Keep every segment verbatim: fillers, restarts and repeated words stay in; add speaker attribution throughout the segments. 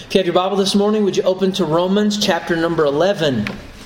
Speaker 1: If you have your Bible this morning, would you open to Romans chapter number eleven?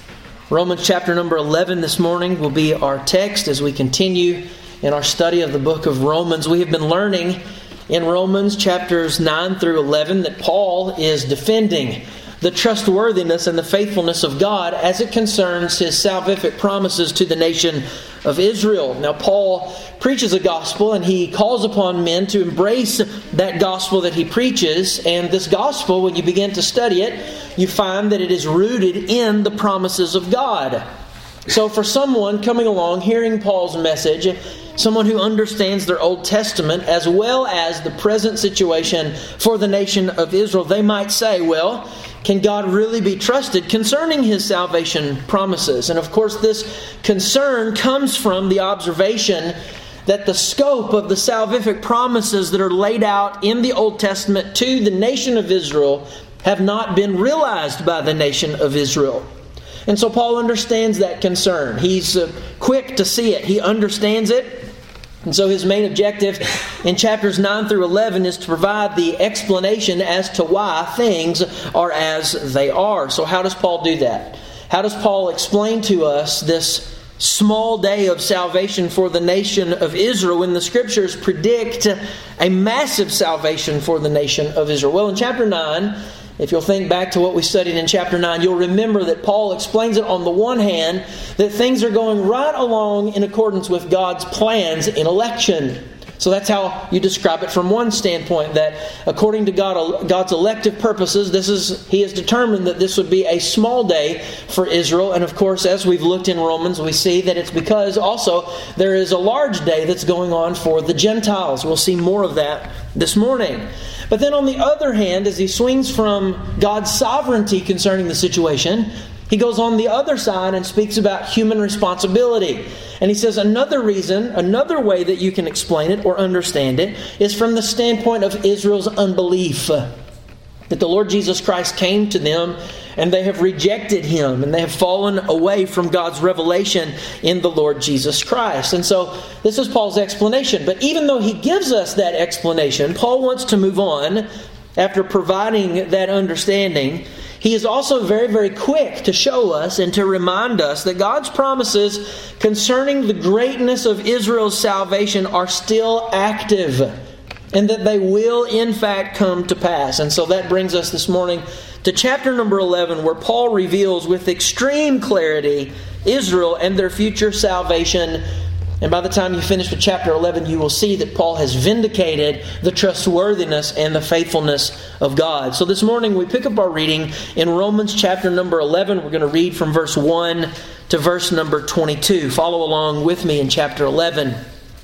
Speaker 1: Romans chapter number eleven this morning will be our text as we continue in our study of the book of Romans. We have been learning in Romans chapters nine through eleven that Paul is defending the trustworthiness and the faithfulness of God as it concerns His salvific promises to the nation of Israel. Now, Paul preaches a gospel and he calls upon men to embrace that gospel that he preaches. And this gospel, when you begin to study it, you find that it is rooted in the promises of God. So for someone coming along, hearing Paul's message, someone who understands their Old Testament as well as the present situation for the nation of Israel, they might say, well, can God really be trusted concerning His salvation promises? And of course, this concern comes from the observation that the scope of the salvific promises that are laid out in the Old Testament to the nation of Israel have not been realized by the nation of Israel. And so Paul understands that concern. He's uh, quick to see it. He understands it. And so his main objective in chapters nine through eleven is to provide the explanation as to why things are as they are. So how does Paul do that? How does Paul explain to us this small day of salvation for the nation of Israel when the Scriptures predict a massive salvation for the nation of Israel? Well, in chapter nine, if you'll think back to what we studied in chapter nine, you'll remember that Paul explains it on the one hand that things are going right along in accordance with God's plans in election. So that's how you describe it from one standpoint, that according to God, God's elective purposes, this is He has determined that this would be a small day for Israel. And of course, as we've looked in Romans, we see that it's because also there is a large day that's going on for the Gentiles. We'll see more of that this morning. But then on the other hand, as he swings from God's sovereignty concerning the situation, he goes on the other side and speaks about human responsibility. And he says another reason, another way that you can explain it or understand it is from the standpoint of Israel's unbelief. That the Lord Jesus Christ came to them and they have rejected Him and they have fallen away from God's revelation in the Lord Jesus Christ. And so this is Paul's explanation. But even though he gives us that explanation, Paul wants to move on after providing that understanding. He is also very, very quick to show us and to remind us that God's promises concerning the greatness of Israel's salvation are still active and that they will in fact come to pass. And so that brings us this morning to chapter number eleven, where Paul reveals with extreme clarity Israel and their future salvation. And by the time you finish with chapter eleven, you will see that Paul has vindicated the trustworthiness and the faithfulness of God. So this morning we pick up our reading in Romans chapter number eleven. We're going to read from verse one to verse number twenty-two. Follow along with me in chapter eleven.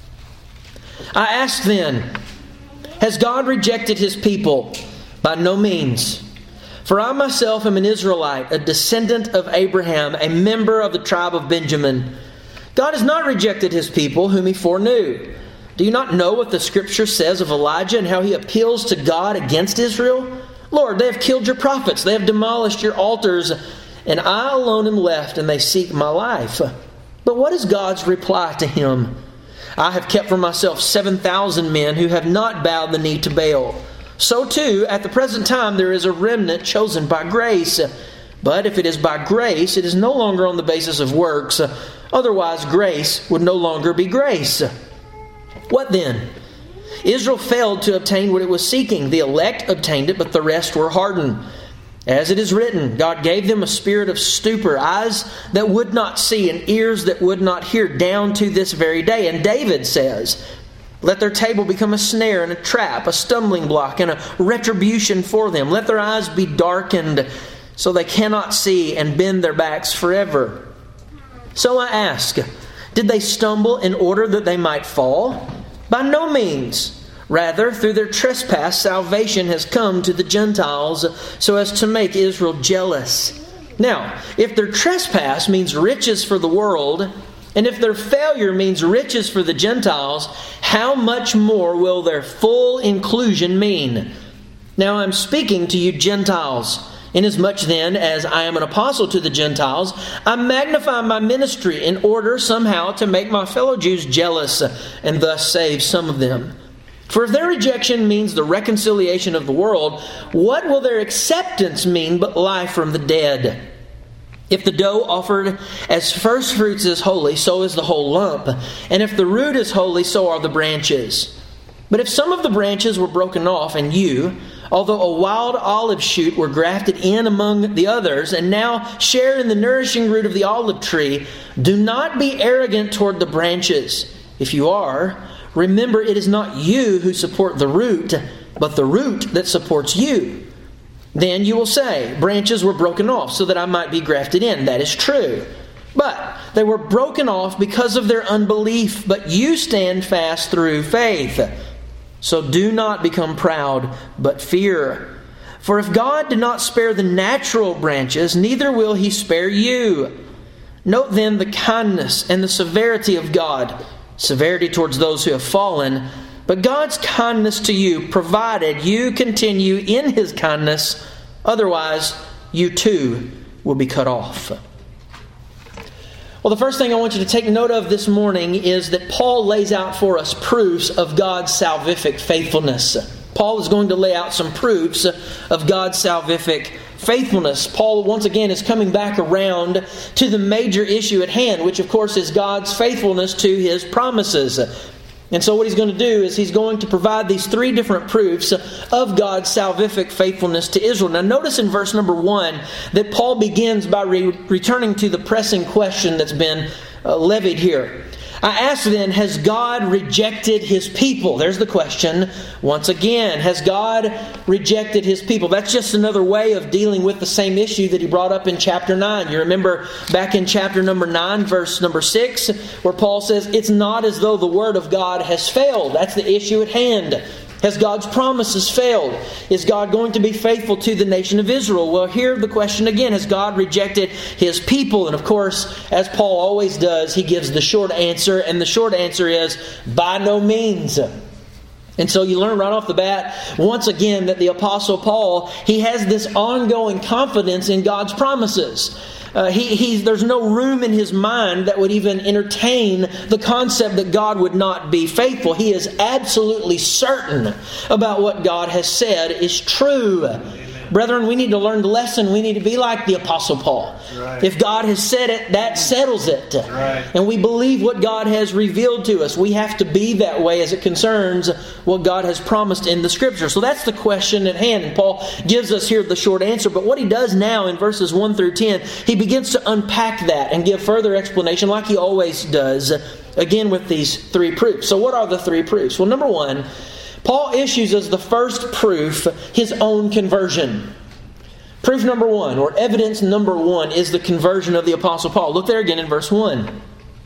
Speaker 1: I ask then, has God rejected His people? By no means. For I myself am an Israelite, a descendant of Abraham, a member of the tribe of Benjamin. God has not rejected His people whom He foreknew. Do you not know what the Scripture says of Elijah and how he appeals to God against Israel? Lord, they have killed your prophets, they have demolished your altars, and I alone am left, and they seek my life. But what is God's reply to him? I have kept for myself seven thousand men who have not bowed the knee to Baal. So too, at the present time, there is a remnant chosen by grace. But if it is by grace, it is no longer on the basis of works. Otherwise, grace would no longer be grace. What then? Israel failed to obtain what it was seeking. The elect obtained it, but the rest were hardened. As it is written, God gave them a spirit of stupor, eyes that would not see and ears that would not hear, down to this very day. And David says, let their table become a snare and a trap, a stumbling block and a retribution for them. Let their eyes be darkened so they cannot see, and bend their backs forever. So I ask, did they stumble in order that they might fall? By no means. Rather, through their trespass, salvation has come to the Gentiles so as to make Israel jealous. Now, if their trespass means riches for the world, and if their failure means riches for the Gentiles, how much more will their full inclusion mean? Now I'm speaking to you Gentiles. Inasmuch then as I am an apostle to the Gentiles, I magnify my ministry in order somehow to make my fellow Jews jealous and thus save some of them. For if their rejection means the reconciliation of the world, what will their acceptance mean but life from the dead? If the dough offered as first fruits is holy, so is the whole lump. And if the root is holy, so are the branches. But if some of the branches were broken off, and you, although a wild olive shoot, were grafted in among the others, and now share in the nourishing root of the olive tree, do not be arrogant toward the branches. If you are, remember it is not you who support the root, but the root that supports you. Then you will say, branches were broken off so that I might be grafted in. That is true. But they were broken off because of their unbelief, but you stand fast through faith. So do not become proud, but fear. For if God did not spare the natural branches, neither will He spare you. Note then the kindness and the severity of God. Severity towards those who have fallen, but God's kindness to you, provided you continue in His kindness. Otherwise, you too will be cut off. Well, the first thing I want you to take note of this morning is that Paul lays out for us proofs of God's salvific faithfulness. Paul is going to lay out some proofs of God's salvific faithfulness. Paul, once again, is coming back around to the major issue at hand, which, of course, is God's faithfulness to His promises. And so what he's going to do is he's going to provide these three different proofs of God's salvific faithfulness to Israel. Now notice in verse number one that Paul begins by re- returning to the pressing question that's been uh, levied here. I ask then, has God rejected His people? There's the question. Once again, has God rejected His people? That's just another way of dealing with the same issue that he brought up in chapter nine. You remember back in chapter number nine, verse number six, where Paul says, it's not as though the word of God has failed. That's the issue at hand. Has God's promises failed? Is God going to be faithful to the nation of Israel? Well, here the question again, has God rejected His people? And of course, as Paul always does, he gives the short answer. And the short answer is, by no means. And so you learn right off the bat, once again, that the Apostle Paul, he has this ongoing confidence in God's promises. Uh, he, he's, there's no room in his mind that would even entertain the concept that God would not be faithful. He is absolutely certain about what God has said is true. Amen. Brethren, we need to learn the lesson. We need to be like the Apostle Paul. Right. If God has said it, that settles it. Right. And we believe what God has revealed to us. We have to be that way as it concerns what God has promised in the Scripture. So that's the question at hand. And Paul gives us here the short answer. But what he does now in verses one through ten, he begins to unpack that and give further explanation like he always does, again with these three proofs. So what are the three proofs? Well, number one, Paul issues as the first proof his own conversion. Proof number one, or evidence number one, is the conversion of the Apostle Paul. Look there again in verse one.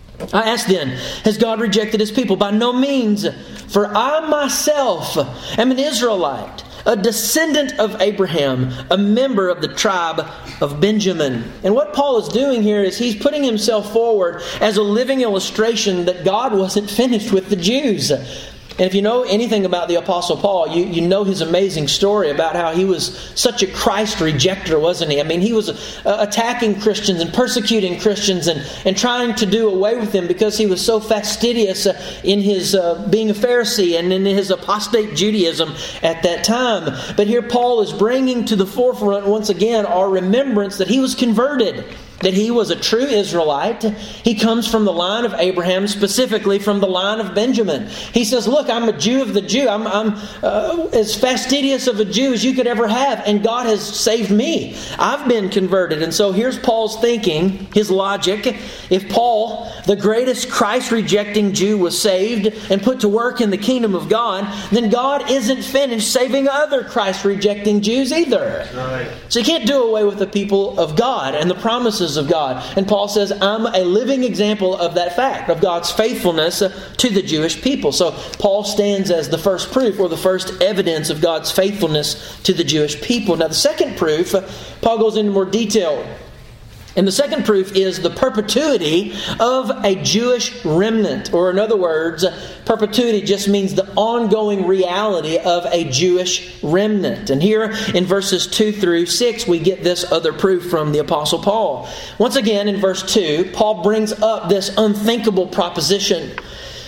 Speaker 1: I ask then, has God rejected His people? By no means, for I myself am an Israelite, a descendant of Abraham, a member of the tribe of Benjamin. And what Paul is doing here is he's putting himself forward as a living illustration that God wasn't finished with the Jews. And if you know anything about the Apostle Paul, you, you know his amazing story about how he was such a Christ rejecter, wasn't he? I mean, he was uh, attacking Christians and persecuting Christians and, and trying to do away with them because he was so fastidious uh, in his uh, being a Pharisee and in his apostate Judaism at that time. But here Paul is bringing to the forefront once again our remembrance that he was converted, that he was a true Israelite. He comes from the line of Abraham, specifically from the line of Benjamin. He says, look, I'm a Jew of the Jew. I'm, I'm uh, as fastidious of a Jew as you could ever have, and God has saved me. I've been converted. And so here's Paul's thinking, his logic. If Paul, the greatest Christ-rejecting Jew, was saved and put to work in the kingdom of God, then God isn't finished saving other Christ-rejecting Jews either. Right. So you can't do away with the people of God and the promises of God. And Paul says, I'm a living example of that fact, of God's faithfulness to the Jewish people. So Paul stands as the first proof, or the first evidence of God's faithfulness to the Jewish people. Now the second proof, Paul goes into more detail. And the second proof is the perpetuity of a Jewish remnant. Or in other words, perpetuity just means the ongoing reality of a Jewish remnant. And here in verses two through six, we get this other proof from the Apostle Paul. Once again, in verse two, Paul brings up this unthinkable proposition.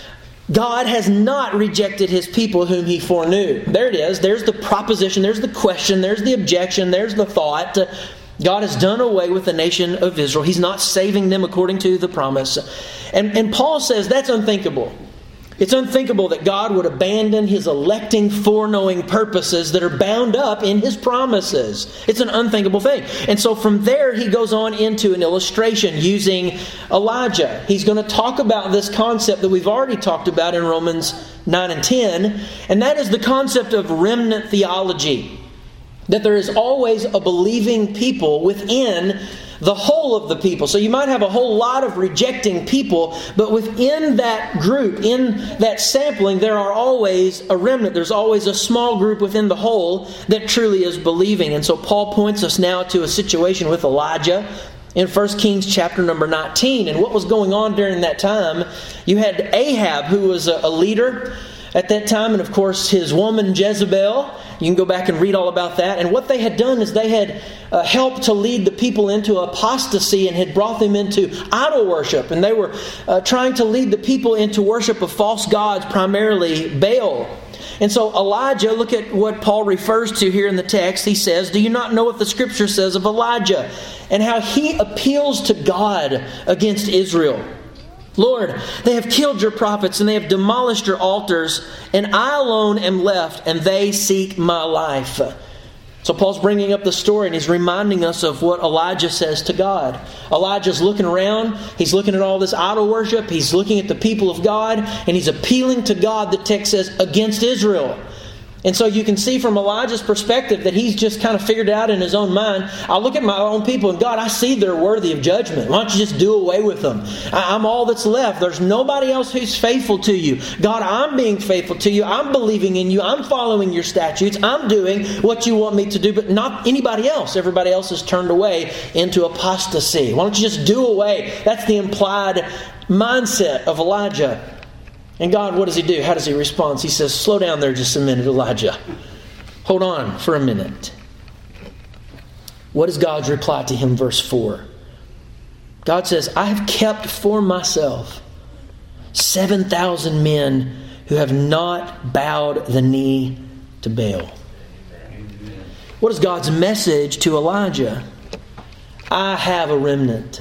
Speaker 1: God has not rejected His people whom He foreknew. There it is. There's the proposition. There's the question. There's the objection. There's the thought. God has done away with the nation of Israel. He's not saving them according to the promise. And, and Paul says that's unthinkable. It's unthinkable that God would abandon His electing, foreknowing purposes that are bound up in His promises. It's an unthinkable thing. And so from there, he goes on into an illustration using Elijah. He's going to talk about this concept that we've already talked about in Romans nine and ten, and that is the concept of remnant theology. That there is always a believing people within the whole of the people. So you might have a whole lot of rejecting people, but within that group, in that sampling, there are always a remnant. There's always a small group within the whole that truly is believing. And so Paul points us now to a situation with Elijah in First Kings chapter number nineteen. And what was going on during that time, you had Ahab, who was a leader at that time, and of course his woman Jezebel. You can go back and read all about that. And what they had done is they had uh, helped to lead the people into apostasy and had brought them into idol worship. And they were uh, trying to lead the people into worship of false gods, primarily Baal. And so Elijah, look at what Paul refers to here in the text. He says, "Do you not know what the Scripture says of Elijah and how he appeals to God against Israel? Lord, they have killed your prophets and they have demolished your altars, and I alone am left, and they seek my life." So Paul's bringing up the story, and he's reminding us of what Elijah says to God. Elijah's looking around. He's looking at all this idol worship. He's looking at the people of God, and he's appealing to God, the text says, against Israel. And so you can see from Elijah's perspective that he's just kind of figured out in his own mind, I look at my own people and God, I see they're worthy of judgment. Why don't you just do away with them? I'm all that's left. There's nobody else who's faithful to you. God, I'm being faithful to you. I'm believing in you. I'm following your statutes. I'm doing what you want me to do, but not anybody else. Everybody else is turned away into apostasy. Why don't you just do away? That's the implied mindset of Elijah. And God, what does He do? How does He respond? He says, slow down there just a minute, Elijah. Hold on for a minute. What is God's reply to him? Verse four. God says, I have kept for myself seven thousand men who have not bowed the knee to Baal. What is God's message to Elijah? I have a remnant.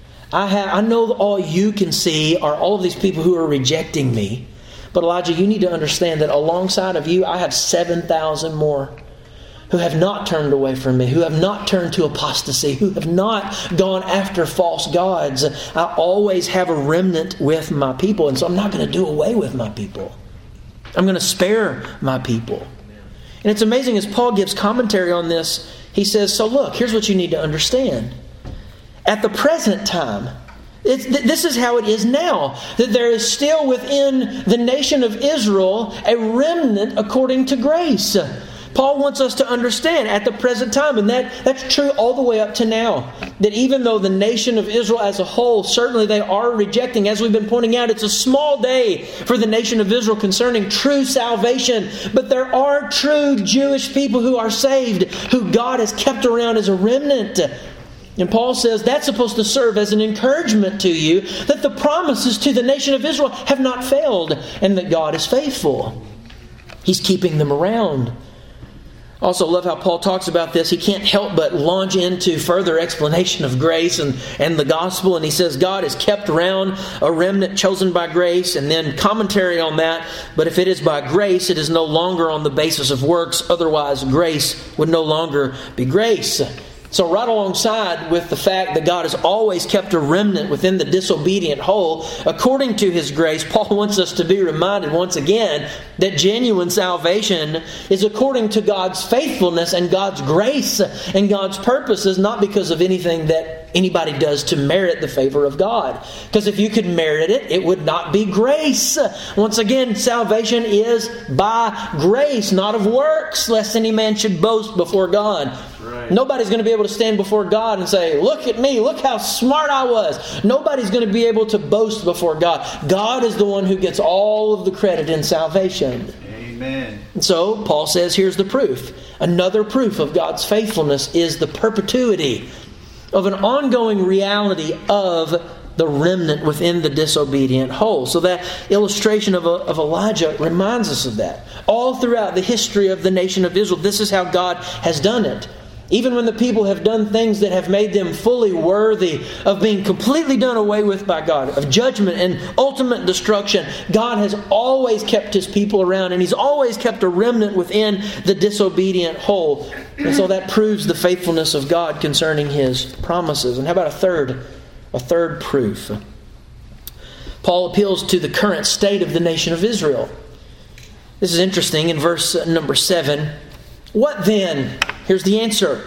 Speaker 1: I have, I know that all you can see are all of these people who are rejecting me. But Elijah, you need to understand that alongside of you, I have seven thousand more who have not turned away from me, who have not turned to apostasy, who have not gone after false gods. I always have a remnant with my people, and so I'm not going to do away with my people. I'm going to spare my people. And it's amazing as Paul gives commentary on this, he says, so look, here's what you need to understand. At the present time, it's, this is how it is now, that there is still within the nation of Israel a remnant according to grace. Paul wants us to understand at the present time, and that, that's true all the way up to now, that even though the nation of Israel as a whole, certainly they are rejecting, as we've been pointing out, it's a small day for the nation of Israel concerning true salvation, but there are true Jewish people who are saved, who God has kept around as a remnant. And Paul says that's supposed to serve as an encouragement to you that the promises to the nation of Israel have not failed and that God is faithful. He's keeping them around. Also, love how Paul talks about this. He can't help but launch into further explanation of grace and, and the gospel. And he says God has kept around a remnant chosen by grace, and then commentary on that. But if it is by grace, it is no longer on the basis of works. Otherwise, grace would no longer be grace. So right alongside with the fact that God has always kept a remnant within the disobedient whole, according to His grace, Paul wants us to be reminded once again that genuine salvation is according to God's faithfulness and God's grace and God's purposes, not because of anything that anybody does to merit the favor of God. Because if you could merit it, it would not be grace. Once again, salvation is by grace, not of works, lest any man should boast before God. Right. Nobody's going to be able to stand before God and say, look at me, look how smart I was. Nobody's going to be able to boast before God. God is the one who gets all of the credit in salvation. Amen. And so Paul says, here's the proof. Another proof of God's faithfulness is the perpetuity of an ongoing reality of the remnant within the disobedient whole. So that illustration of, of Elijah reminds us of that. All throughout the history of the nation of Israel, this is how God has done it. Even when the people have done things that have made them fully worthy of being completely done away with by God, of judgment and ultimate destruction, God has always kept His people around, and He's always kept a remnant within the disobedient whole. And so that proves the faithfulness of God concerning His promises. And how about a third, a third proof? Paul appeals to the current state of the nation of Israel. This is interesting in verse number seven. What then? Here's the answer.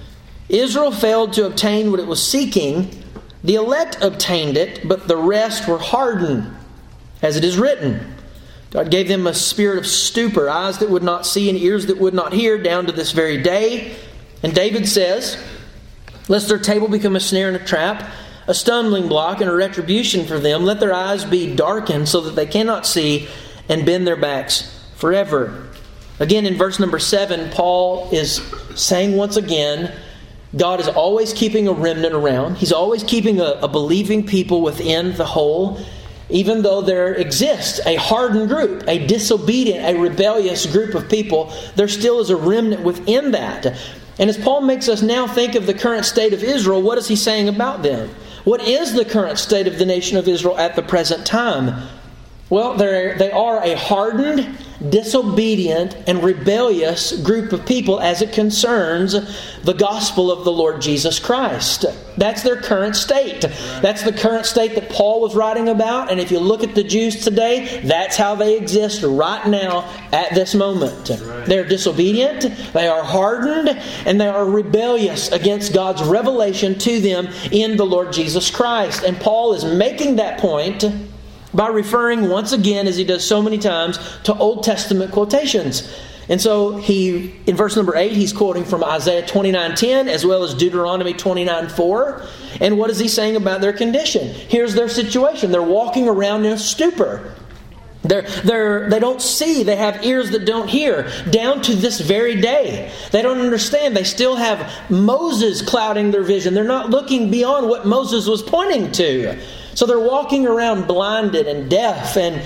Speaker 1: Israel failed to obtain what it was seeking. The elect obtained it, but the rest were hardened. As it is written, God gave them a spirit of stupor, eyes that would not see and ears that would not hear, down to this very day. And David says, lest their table become a snare and a trap, a stumbling block and a retribution for them. Let their eyes be darkened so that they cannot see, and bend their backs forever. Again, in verse number seven, Paul is saying once again, God is always keeping a remnant around. He's always keeping a, a believing people within the whole. Even though there exists a hardened group, a disobedient, a rebellious group of people, there still is a remnant within that. And as Paul makes us now think of the current state of Israel, what is he saying about them? What is the current state of the nation of Israel at the present time? Well, they are a hardened, disobedient, and rebellious group of people as it concerns the gospel of the Lord Jesus Christ. That's their current state. That's the current state that Paul was writing about. And if you look at the Jews today, that's how they exist right now at this moment. They're disobedient, they are hardened, and they are rebellious against God's revelation to them in the Lord Jesus Christ. And Paul is making that point by referring once again, as he does so many times, to Old Testament quotations. And so he, in verse number eight, he's quoting from Isaiah twenty-nine ten as well as Deuteronomy twenty-nine four. And what is he saying about their condition? Here's their situation. They're walking around in a stupor. They're, they're, they don't see. They have ears that don't hear. Down to this very day. They don't understand. They still have Moses clouding their vision. They're not looking beyond what Moses was pointing to. So they're walking around blinded and deaf, and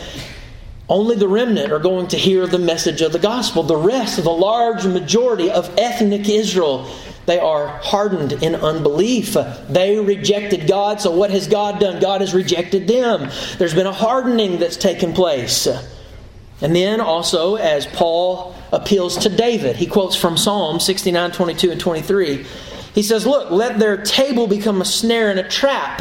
Speaker 1: only the remnant are going to hear the message of the gospel. The rest of the large majority of ethnic Israel, they are hardened in unbelief. They rejected God, so what has God done? God has rejected them. There's been a hardening that's taken place. And then also, as Paul appeals to David, he quotes from Psalm sixty-nine, twenty-two and twenty-three. He says, look, let their table become a snare and a trap.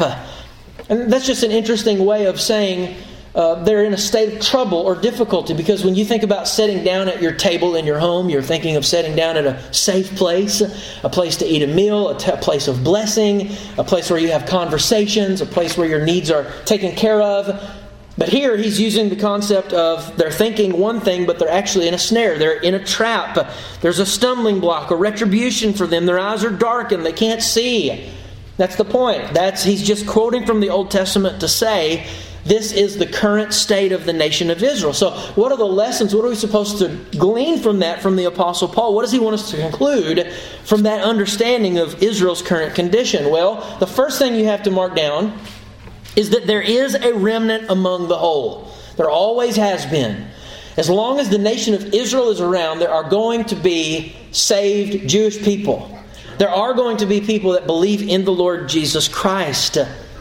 Speaker 1: And that's just an interesting way of saying uh, they're in a state of trouble or difficulty. Because when you think about sitting down at your table in your home, you're thinking of sitting down at a safe place, a place to eat a meal, a, t- a place of blessing, a place where you have conversations, a place where your needs are taken care of. But here he's using the concept of they're thinking one thing, but they're actually in a snare. They're in a trap. There's a stumbling block, a retribution for them. Their eyes are darkened. They can't see. That's the point. That's he's just quoting from the Old Testament to say this is the current state of the nation of Israel. So what are the lessons? What are we supposed to glean from that from the Apostle Paul? What does he want us to conclude from that understanding of Israel's current condition? Well, the first thing you have to mark down is that there is a remnant among the whole. There always has been. As long as the nation of Israel is around, there are going to be saved Jewish people. There are going to be people that believe in the Lord Jesus Christ.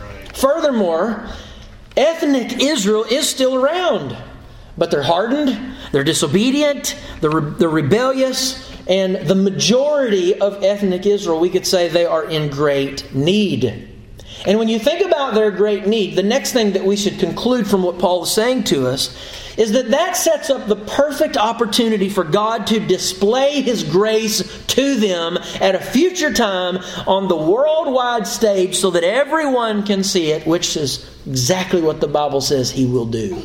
Speaker 1: Furthermore, ethnic Israel is still around. But they're hardened, they're disobedient, they're, re- they're rebellious, and the majority of ethnic Israel, we could say they are in great need. And when you think about their great need, the next thing that we should conclude from what Paul is saying to us is that that sets up the perfect opportunity for God to display His grace to them at a future time on the worldwide stage so that everyone can see it, which is exactly what the Bible says He will do.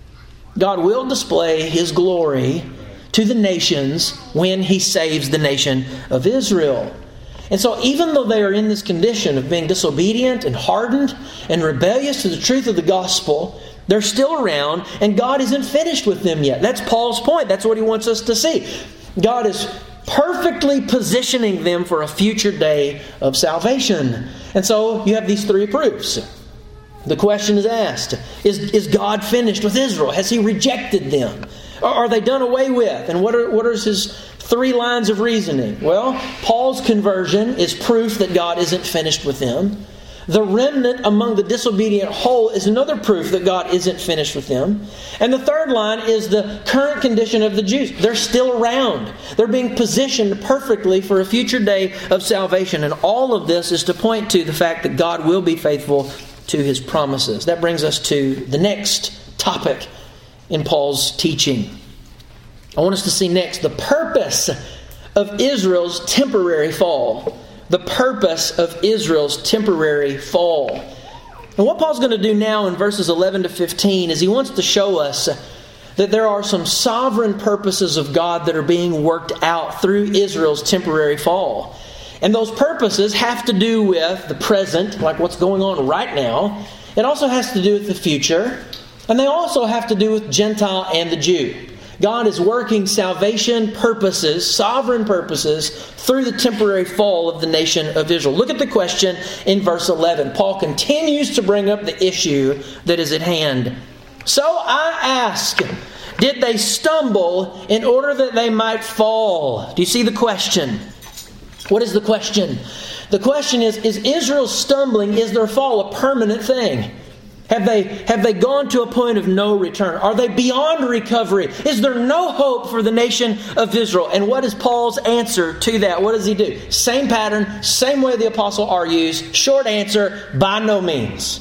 Speaker 1: God will display His glory to the nations when He saves the nation of Israel. And so even though they are in this condition of being disobedient and hardened and rebellious to the truth of the gospel, they're still around and God isn't finished with them yet. That's Paul's point. That's what he wants us to see. God is perfectly positioning them for a future day of salvation. And so you have these three proofs. The question is asked, is, is God finished with Israel? Has He rejected them? Or are they done away with? And what are, what are His three lines of reasoning? Well, Paul's conversion is proof that God isn't finished with them. The remnant among the disobedient whole is another proof that God isn't finished with them. And the third line is the current condition of the Jews. They're still around. They're being positioned perfectly for a future day of salvation. And all of this is to point to the fact that God will be faithful to His promises. That brings us to the next topic in Paul's teaching. I want us to see next the purpose of Israel's temporary fall. The purpose of Israel's temporary fall. And what Paul's going to do now in verses eleven to fifteen is he wants to show us that there are some sovereign purposes of God that are being worked out through Israel's temporary fall. And those purposes have to do with the present, like what's going on right now. It also has to do with the future. And they also have to do with Gentile and the Jew. God is working salvation purposes, sovereign purposes, through the temporary fall of the nation of Israel. Look at the question in verse eleven. Paul continues to bring up the issue that is at hand. So I ask, did they stumble in order that they might fall? Do you see the question? What is the question? The question is, is Israel stumbling, is their fall a permanent thing? Have they, have they gone to a point of no return? Are they beyond recovery? Is there no hope for the nation of Israel? And what is Paul's answer to that? What does he do? Same pattern, same way the apostle argues. Short answer, by no means.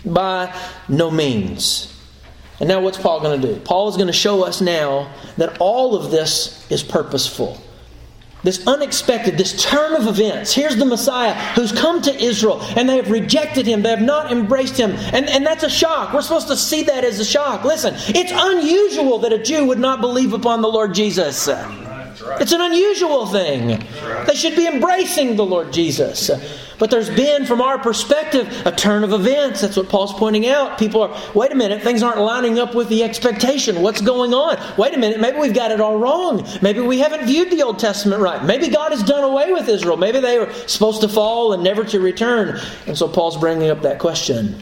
Speaker 1: By no means. And now what's Paul going to do? Paul is going to show us now that all of this is purposeful. This unexpected, this turn of events. Here's the Messiah who's come to Israel and they have rejected Him. They have not embraced Him. And, and that's a shock. We're supposed to see that as a shock. Listen, it's unusual that a Jew would not believe upon the Lord Jesus. It's an unusual thing. They should be embracing the Lord Jesus. But there's been, from our perspective, a turn of events. That's what Paul's pointing out. People are, wait a minute, things aren't lining up with the expectation. What's going on? Wait a minute, maybe we've got it all wrong. Maybe we haven't viewed the Old Testament right. Maybe God has done away with Israel. Maybe they were supposed to fall and never to return. And so Paul's bringing up that question.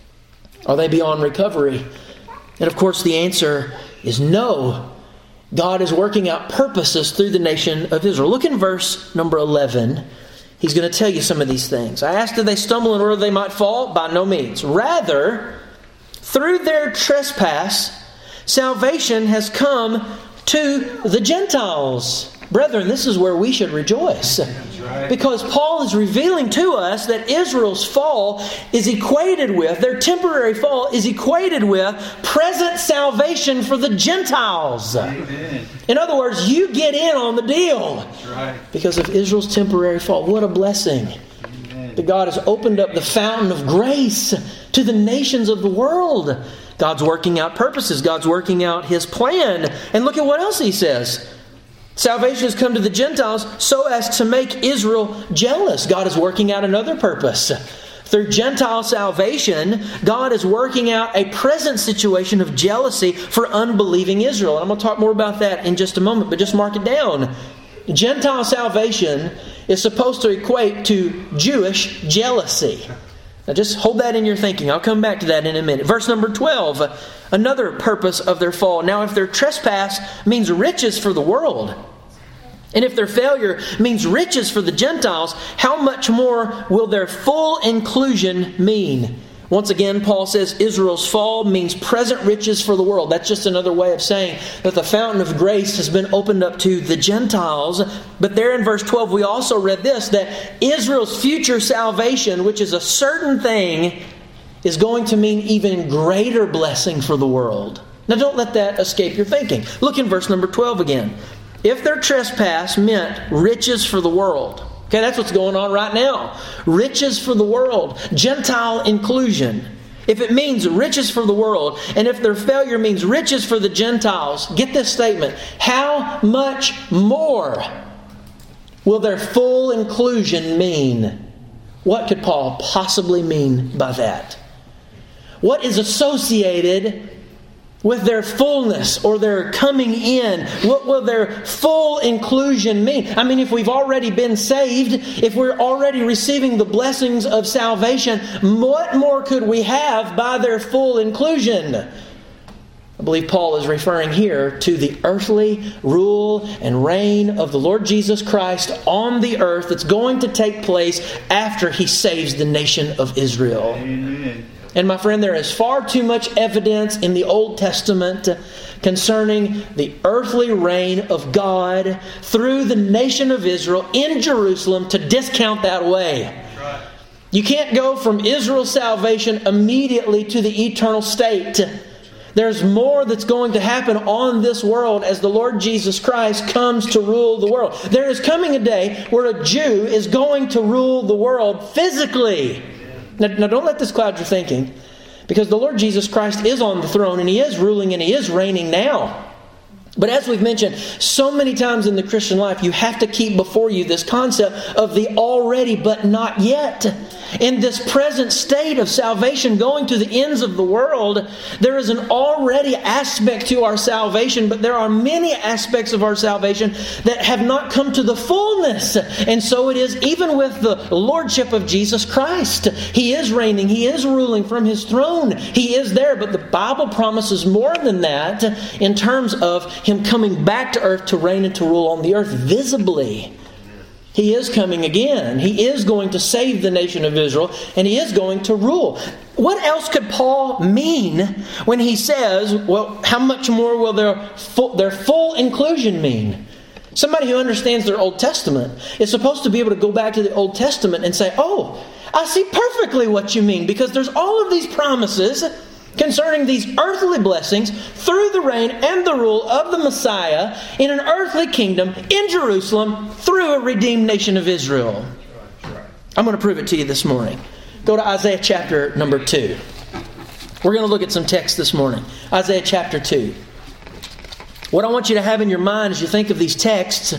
Speaker 1: Are they beyond recovery? And of course the answer is no. God is working out purposes through the nation of Israel. Look in verse number eleven. He's going to tell you some of these things. I asked, did they stumble in order they might fall? By no means. Rather, through their trespass, salvation has come to the Gentiles. Brethren, this is where we should rejoice. Right. Because Paul is revealing to us that Israel's fall is equated with, their temporary fall is equated with present salvation for the Gentiles. Amen. In other words, you get in on the deal. That's right. Because of Israel's temporary fall. What a blessing. Amen. That God has opened up the fountain of grace to the nations of the world. God's working out purposes. God's working out His plan. And look at what else He says. Salvation has come to the Gentiles so as to make Israel jealous. God is working out another purpose. Through Gentile salvation, God is working out a present situation of jealousy for unbelieving Israel. And I'm going to talk more about that in just a moment, but just mark it down. Gentile salvation is supposed to equate to Jewish jealousy. Now just hold that in your thinking. I'll come back to that in a minute. Verse number twelve, another purpose of their fall. Now if their trespass means riches for the world, and if their failure means riches for the Gentiles, how much more will their full inclusion mean? Once again, Paul says Israel's fall means present riches for the world. That's just another way of saying that the fountain of grace has been opened up to the Gentiles. But there in verse twelve, we also read this, that Israel's future salvation, which is a certain thing, is going to mean even greater blessing for the world. Now don't let that escape your thinking. Look in verse number twelve again. If their trespass meant riches for the world, okay, that's what's going on right now. Riches for the world. Gentile inclusion. If it means riches for the world, and if their failure means riches for the Gentiles, get this statement. How much more will their full inclusion mean? What could Paul possibly mean by that? What is associated with their fullness or their coming in? What will their full inclusion mean? I mean, if we've already been saved, if we're already receiving the blessings of salvation, what more could we have by their full inclusion? I believe Paul is referring here to the earthly rule and reign of the Lord Jesus Christ on the earth that's going to take place after He saves the nation of Israel. Amen. And my friend, there is far too much evidence in the Old Testament concerning the earthly reign of God through the nation of Israel in Jerusalem to discount that away. Right. You can't go from Israel's salvation immediately to the eternal state. There's more that's going to happen on this world as the Lord Jesus Christ comes to rule the world. There is coming a day where a Jew is going to rule the world physically. Now, now don't let this cloud your thinking, because the Lord Jesus Christ is on the throne and He is ruling and He is reigning now. But as we've mentioned so many times in the Christian life, you have to keep before you this concept of the already but not yet. In this present state of salvation going to the ends of the world, there is an already aspect to our salvation, but there are many aspects of our salvation that have not come to the fullness. And so it is even with the Lordship of Jesus Christ. He is reigning. He is ruling from His throne. He is there. But the Bible promises more than that in terms of Him coming back to earth to reign and to rule on the earth visibly. He is coming again. He is going to save the nation of Israel, and He is going to rule. What else could Paul mean when he says, well, how much more will their full, their full inclusion mean? Somebody who understands their Old Testament is supposed to be able to go back to the Old Testament and say, oh, I see perfectly what you mean, because there's all of these promises concerning these earthly blessings through the reign and the rule of the Messiah in an earthly kingdom in Jerusalem through a redeemed nation of Israel. I'm going to prove it to you this morning. Go to Isaiah chapter number two. We're going to look at some text this morning. Isaiah chapter two. What I want you to have in your mind as you think of these texts,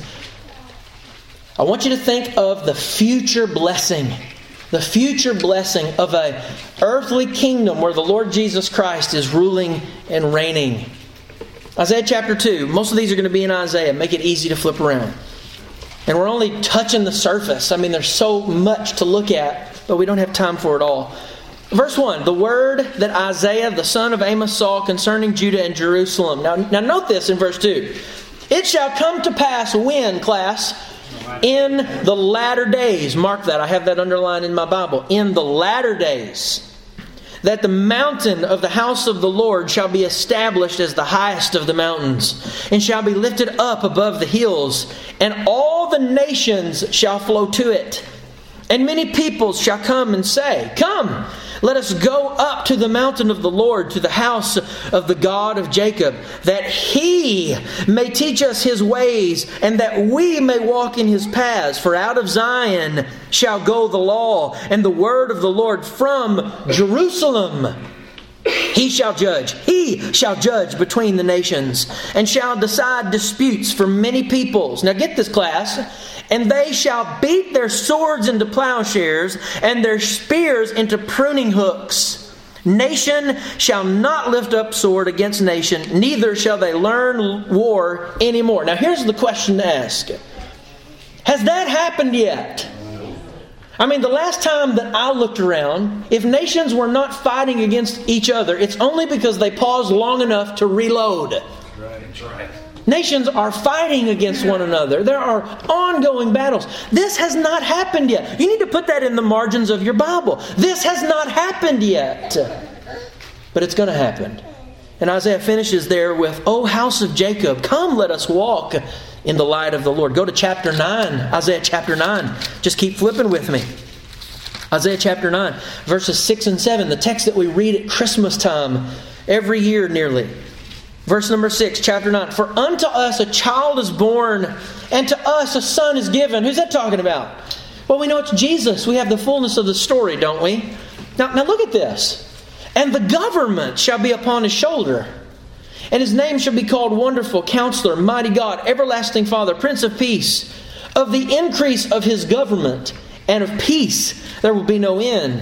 Speaker 1: I want you to think of the future blessing. The future blessing of an earthly kingdom where the Lord Jesus Christ is ruling and reigning. Isaiah chapter two. Most of these are going to be in Isaiah. Make it easy to flip around. And we're only touching the surface. I mean, there's so much to look at, but we don't have time for it all. Verse one. The word that Isaiah, the son of Amos, saw concerning Judah and Jerusalem. Now, now note this in verse two. It shall come to pass when, class? In the latter days. Mark that. I have that underlined in my Bible. In the latter days. That the mountain of the house of the Lord shall be established as the highest of the mountains, and shall be lifted up above the hills, and all the nations shall flow to it. And many peoples shall come and say, come, let us go up to the mountain of the Lord, to the house of the God of Jacob, that He may teach us His ways, and that we may walk in His paths. For out of Zion shall go the law, and the word of the Lord from Jerusalem. He shall judge. He shall judge between the nations, and shall decide disputes for many peoples. Now get this, class. And they shall beat their swords into plowshares, and their spears into pruning hooks. Nation shall not lift up sword against nation, neither shall they learn war anymore. Now here's the question to ask. Has that happened yet? I mean, the last time that I looked around, if nations were not fighting against each other, it's only because they paused long enough to reload. Right, right. Nations are fighting against one another. There are ongoing battles. This has not happened yet. You need to put that in the margins of your Bible. This has not happened yet. But it's going to happen. And Isaiah finishes there with, O house of Jacob, come let us walk in the light of the Lord. Go to chapter nine. Isaiah chapter nine. Just keep flipping with me. Isaiah chapter nine, verses six and seven. The text that we read at Christmas time every year nearly. Verse number six, chapter nine. For unto us a child is born, and to us a son is given. Who's that talking about? Well, we know it's Jesus. We have the fullness of the story, don't we? Now, now look at this. And the government shall be upon His shoulder, and His name shall be called Wonderful, Counselor, Mighty God, Everlasting Father, Prince of Peace. Of the increase of His government and of peace there will be no end.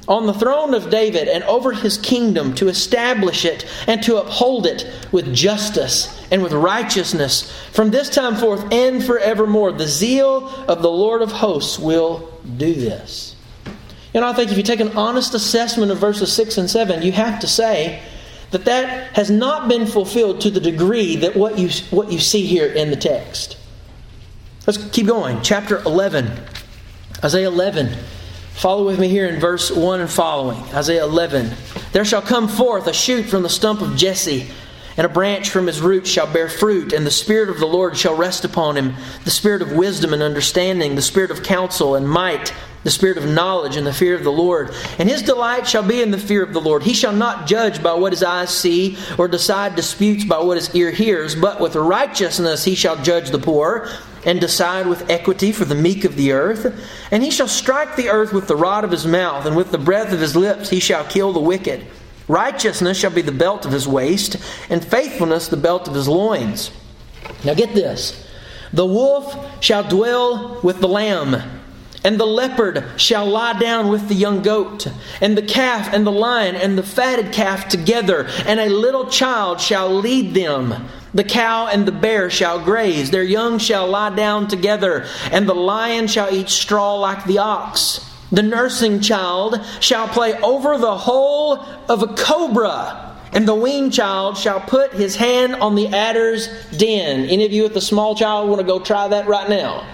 Speaker 1: on the throne of David and over his kingdom, to establish it and to uphold it with justice and with righteousness from this time forth and forevermore. The zeal of the Lord of hosts will do this. And I think if you take an honest assessment of verses six and seven, you have to say that that has not been fulfilled to the degree that what you, what you see here in the text. Let's keep going. Chapter eleven. Isaiah eleven. Follow with me here in verse one and following. Isaiah eleven. There shall come forth a shoot from the stump of Jesse, and a branch from his roots shall bear fruit, and the Spirit of the Lord shall rest upon him, the Spirit of wisdom and understanding, the Spirit of counsel and might, the Spirit of knowledge and the fear of the Lord. And his delight shall be in the fear of the Lord. He shall not judge by what his eyes see, or decide disputes by what his ear hears, but with righteousness he shall judge the poor, and decide with equity for the meek of the earth. And he shall strike the earth with the rod of his mouth, and with the breath of his lips he shall kill the wicked. Righteousness shall be the belt of his waist, and faithfulness the belt of his loins. Now get this. The wolf shall dwell with the lamb, and the leopard shall lie down with the young goat, and the calf and the lion and the fatted calf together, and a little child shall lead them. The cow and the bear shall graze, their young shall lie down together, and the lion shall eat straw like the ox. The nursing child shall play over the hole of a cobra, and the weaned child shall put his hand on the adder's den. Any of you with a small child want to go try that right now?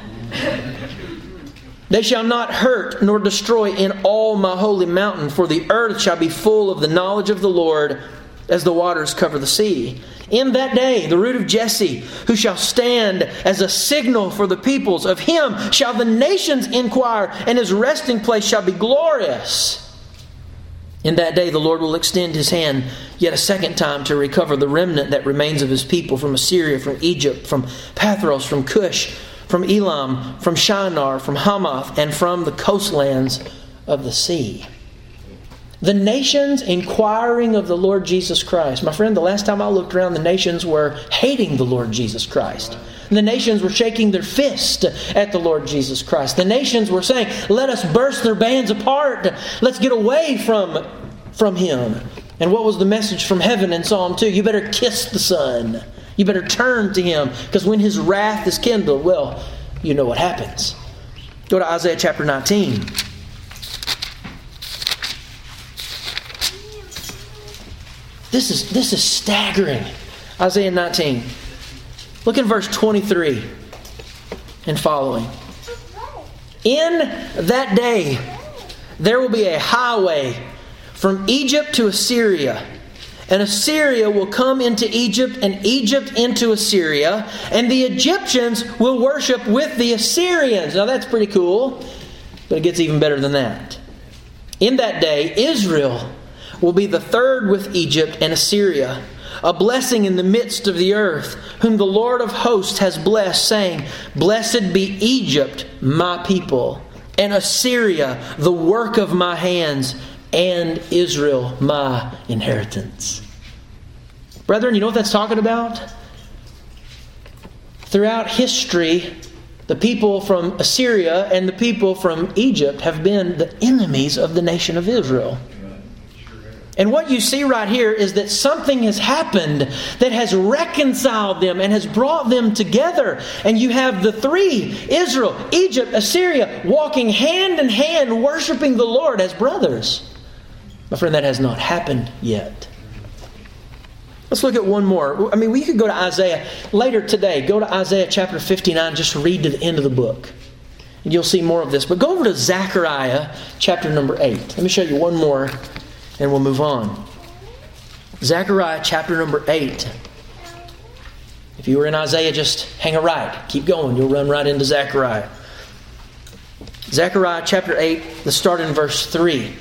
Speaker 1: They shall not hurt nor destroy in all my holy mountain, for the earth shall be full of the knowledge of the Lord as the waters cover the sea. In that day, the root of Jesse, who shall stand as a signal for the peoples, of him shall the nations inquire, and his resting place shall be glorious. In that day, the Lord will extend his hand yet a second time to recover the remnant that remains of his people from Assyria, from Egypt, from Pathros, from Cush, from Elam, from Shinar, from Hamath, and from the coastlands of the sea. The nations inquiring of the Lord Jesus Christ. My friend, the last time I looked around, the nations were hating the Lord Jesus Christ. The nations were shaking their fist at the Lord Jesus Christ. The nations were saying, let us burst their bands apart. Let's get away from, from Him. And what was the message from heaven in Psalm two? You better kiss the Son. You better turn to Him, because when His wrath is kindled, well, you know what happens. Go to Isaiah chapter nineteen. This is, this is staggering. Isaiah nineteen. Look at verse twenty-three and following. In that day, there will be a highway from Egypt to Assyria. And Assyria will come into Egypt, and Egypt into Assyria. And the Egyptians will worship with the Assyrians. Now that's pretty cool. But it gets even better than that. In that day, Israel will be the third with Egypt and Assyria, a blessing in the midst of the earth, whom the Lord of hosts has blessed, saying, Blessed be Egypt, my people, and Assyria, the work of my hands, and Israel, my inheritance. Brethren, you know what that's talking about? Throughout history, the people from Assyria and the people from Egypt have been the enemies of the nation of Israel. And what you see right here is that something has happened that has reconciled them and has brought them together. And you have the three, Israel, Egypt, Assyria, walking hand in hand, worshiping the Lord as brothers. My friend, that has not happened yet. Let's look at one more. I mean, we could go to Isaiah later today. Go to Isaiah chapter fifty-nine. Just read to the end of the book. And you'll see more of this. But go over to Zechariah chapter number eight. Let me show you one more and we'll move on. Zechariah chapter number eight. If you were in Isaiah, just hang a right. Keep going. You'll run right into Zechariah. Zechariah chapter eight. Let's start in verse three.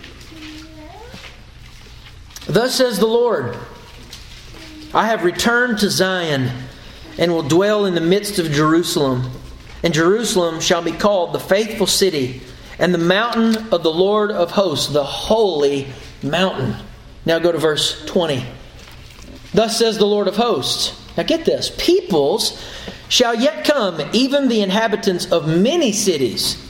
Speaker 1: Thus says the Lord, I have returned to Zion and will dwell in the midst of Jerusalem. And Jerusalem shall be called the faithful city and the mountain of the Lord of hosts, the holy mountain. Now go to verse twenty. Thus says the Lord of hosts. Now get this. Peoples shall yet come, even the inhabitants of many cities.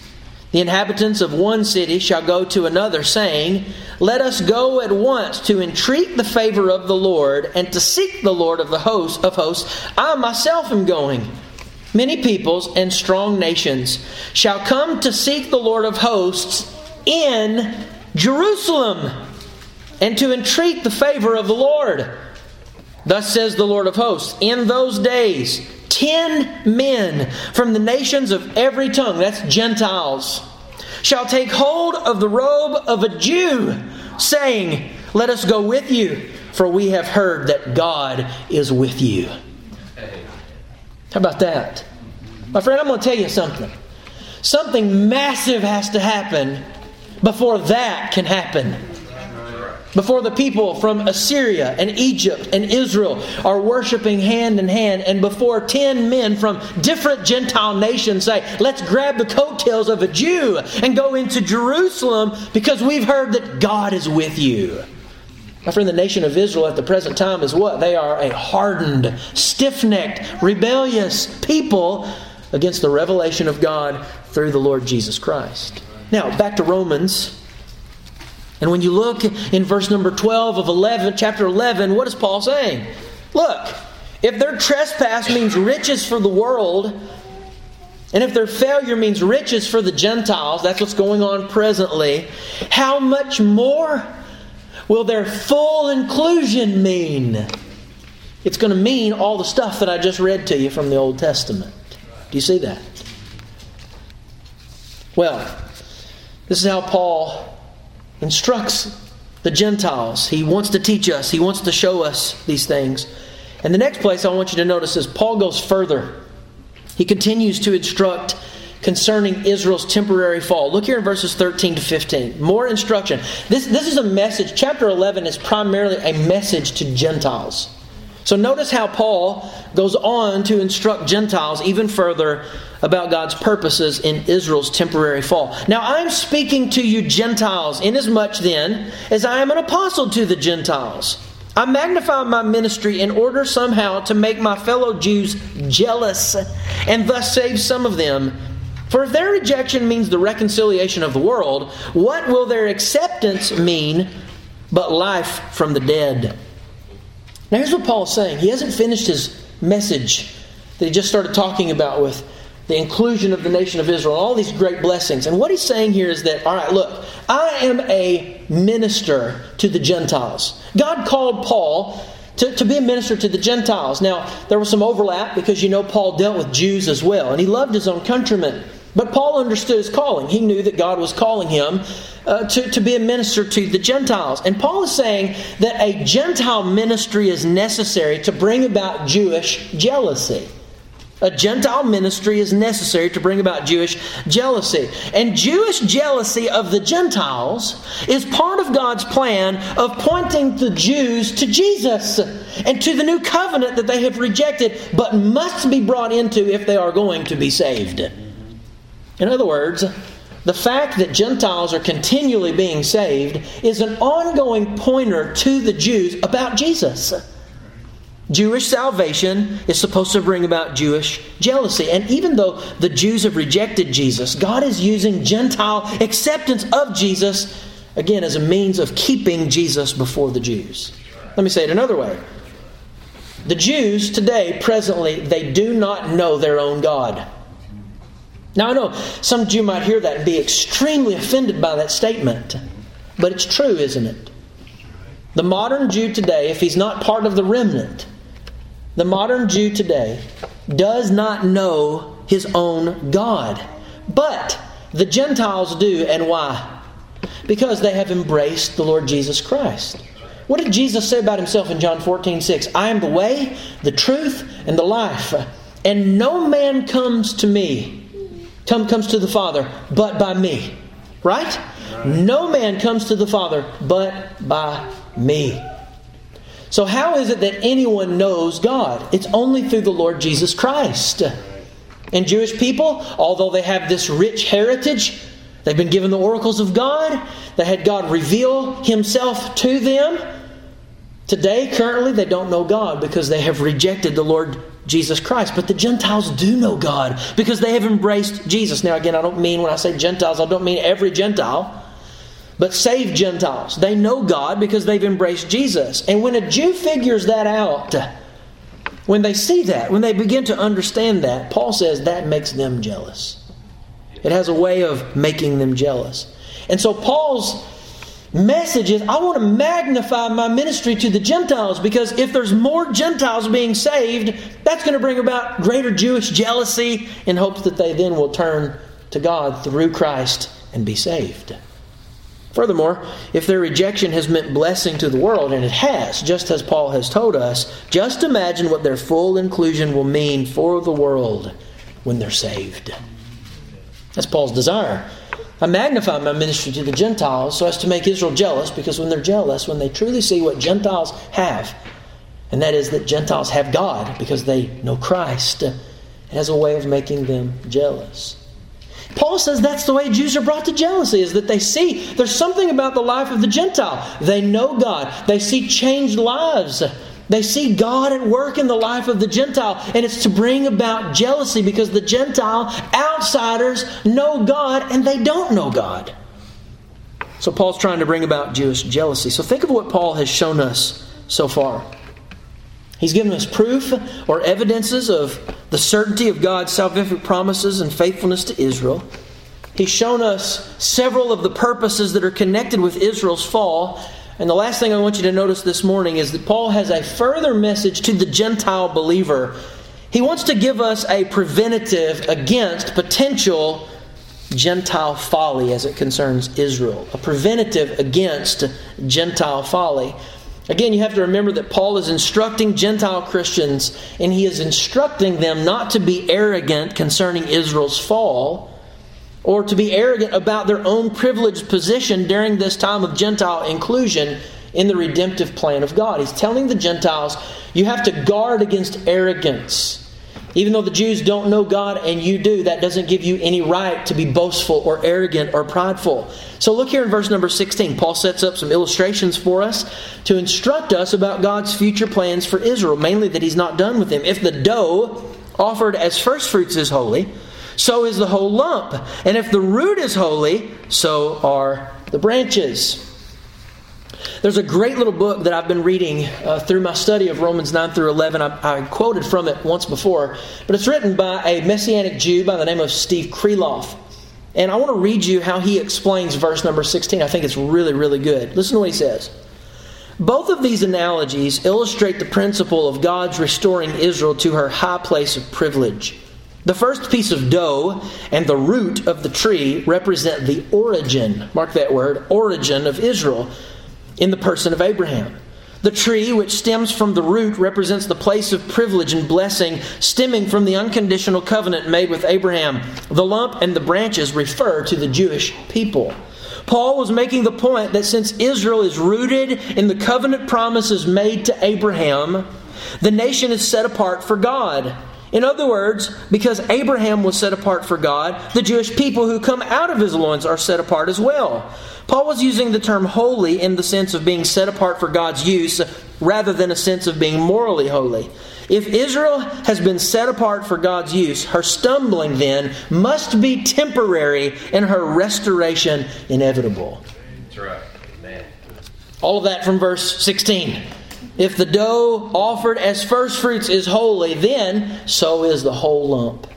Speaker 1: The inhabitants of one city shall go to another, saying, Let us go at once to entreat the favor of the Lord, and to seek the Lord of the host of hosts. I myself am going. Many peoples and strong nations shall come to seek the Lord of hosts in Jerusalem, and to entreat the favor of the Lord. Thus says the Lord of hosts, in those days, ten men from the nations of every tongue, that's Gentiles, shall take hold of the robe of a Jew, saying, Let us go with you, for we have heard that God is with you. How about that? My friend, I'm going to tell you something. Something massive has to happen before that can happen. Before the people from Assyria and Egypt and Israel are worshiping hand in hand, and before ten men from different Gentile nations say, Let's grab the coattails of a Jew and go into Jerusalem because we've heard that God is with you. My friend, the nation of Israel at the present time is what? They are a hardened, stiff-necked, rebellious people against the revelation of God through the Lord Jesus Christ. Now, back to Romans. And when you look in verse number twelve of eleven, chapter eleven, what is Paul saying? Look, if their trespass means riches for the world, and if their failure means riches for the Gentiles, that's what's going on presently, how much more will their full inclusion mean? It's going to mean all the stuff that I just read to you from the Old Testament. Do you see that? Well, this is how Paul instructs the Gentiles. He wants to teach us. He wants to show us these things. And the next place I want you to notice is Paul goes further. He continues to instruct concerning Israel's temporary fall. Look here in verses thirteen to fifteen. More instruction. This, this is a message. Chapter eleven is primarily a message to Gentiles. So notice how Paul goes on to instruct Gentiles even further about God's purposes in Israel's temporary fall. Now I'm speaking to you Gentiles, inasmuch then as I am an apostle to the Gentiles. I magnify my ministry in order somehow to make my fellow Jews jealous and thus save some of them. For if their rejection means the reconciliation of the world, what will their acceptance mean but life from the dead? Now here's what Paul's saying. He hasn't finished his message that he just started talking about with the inclusion of the nation of Israel, all these great blessings. And what he's saying here is that, all right, look, I am a minister to the Gentiles. God called Paul to, to be a minister to the Gentiles. Now, there was some overlap because you know Paul dealt with Jews as well, and he loved his own countrymen. But Paul understood his calling. He knew that God was calling him uh, to, to be a minister to the Gentiles. And Paul is saying that a Gentile ministry is necessary to bring about Jewish jealousy. A Gentile ministry is necessary to bring about Jewish jealousy. And Jewish jealousy of the Gentiles is part of God's plan of pointing the Jews to Jesus and to the new covenant that they have rejected but must be brought into if they are going to be saved. In other words, the fact that Gentiles are continually being saved is an ongoing pointer to the Jews about Jesus. Jewish salvation is supposed to bring about Jewish jealousy. And even though the Jews have rejected Jesus, God is using Gentile acceptance of Jesus, again, as a means of keeping Jesus before the Jews. Let me say it another way. The Jews today, presently, they do not know their own God. Now I know some Jew might hear that and be extremely offended by that statement. But it's true, isn't it? The modern Jew today, if he's not part of the remnant, the modern Jew today does not know his own God. But the Gentiles do, and why? Because they have embraced the Lord Jesus Christ. What did Jesus say about himself in John fourteen six? I am the way, the truth, and the life. And no man comes to me, comes to the Father, but by me. Right? No man comes to the Father, but by me. So how is it that anyone knows God? It's only through the Lord Jesus Christ. And Jewish people, although they have this rich heritage, they've been given the oracles of God, they had God reveal Himself to them. Today, currently, they don't know God because they have rejected the Lord Jesus Christ. But the Gentiles do know God because they have embraced Jesus. Now again, I don't mean, when I say Gentiles, I don't mean every Gentile, but saved Gentiles. They know God because they've embraced Jesus. And when a Jew figures that out, when they see that, when they begin to understand that, Paul says that makes them jealous. It has a way of making them jealous. And so Paul's message is, I want to magnify my ministry to the Gentiles, because if there's more Gentiles being saved, that's going to bring about greater Jewish jealousy in hopes that they then will turn to God through Christ and be saved. Furthermore, if their rejection has meant blessing to the world, and it has, just as Paul has told us, just imagine what their full inclusion will mean for the world when they're saved. That's Paul's desire. I magnify my ministry to the Gentiles so as to make Israel jealous, because when they're jealous, when they truly see what Gentiles have, and that is that Gentiles have God because they know Christ, it has a way of making them jealous. Paul says that's the way Jews are brought to jealousy, is that they see there's something about the life of the Gentile. They know God. They see changed lives. They see God at work in the life of the Gentile, and it's to bring about jealousy because the Gentile outsiders know God and they don't know God. So Paul's trying to bring about Jewish jealousy. So think of what Paul has shown us so far. He's given us proof or evidences of the certainty of God's salvific promises and faithfulness to Israel. He's shown us several of the purposes that are connected with Israel's fall. And the last thing I want you to notice this morning is that Paul has a further message to the Gentile believer. He wants to give us a preventative against potential Gentile folly as it concerns Israel. A preventative against Gentile folly. Again, you have to remember that Paul is instructing Gentile Christians, and he is instructing them not to be arrogant concerning Israel's fall, or to be arrogant about their own privileged position during this time of Gentile inclusion in the redemptive plan of God. He's telling the Gentiles, you have to guard against arrogance. Even though the Jews don't know God and you do, that doesn't give you any right to be boastful or arrogant or prideful. So look here in verse number sixteen. Paul sets up some illustrations for us to instruct us about God's future plans for Israel, mainly that He's not done with them. If the dough offered as first fruits is holy, so is the whole lump. And if the root is holy, so are the branches. There's a great little book that I've been reading uh, through my study of Romans nine through eleven. I, I quoted from it once before, but it's written by a Messianic Jew by the name of Steve Kreloff. And I want to read you how he explains verse number sixteen. I think it's really, really good. Listen to what he says. Both of these analogies illustrate the principle of God's restoring Israel to her high place of privilege. The first piece of dough and the root of the tree represent the origin, mark that word, origin of Israel in the person of Abraham. The tree, which stems from the root, represents the place of privilege and blessing stemming from the unconditional covenant made with Abraham. The lump and the branches refer to the Jewish people. Paul was making the point that since Israel is rooted in the covenant promises made to Abraham, the nation is set apart for God. In other words, because Abraham was set apart for God, the Jewish people who come out of his loins are set apart as well. Paul was using the term holy in the sense of being set apart for God's use rather than a sense of being morally holy. If Israel has been set apart for God's use, her stumbling then must be temporary and her restoration inevitable.
Speaker 2: That's right. Amen.
Speaker 1: All of that from verse sixteen. If the dough offered as first fruits is holy, then so is the whole lump.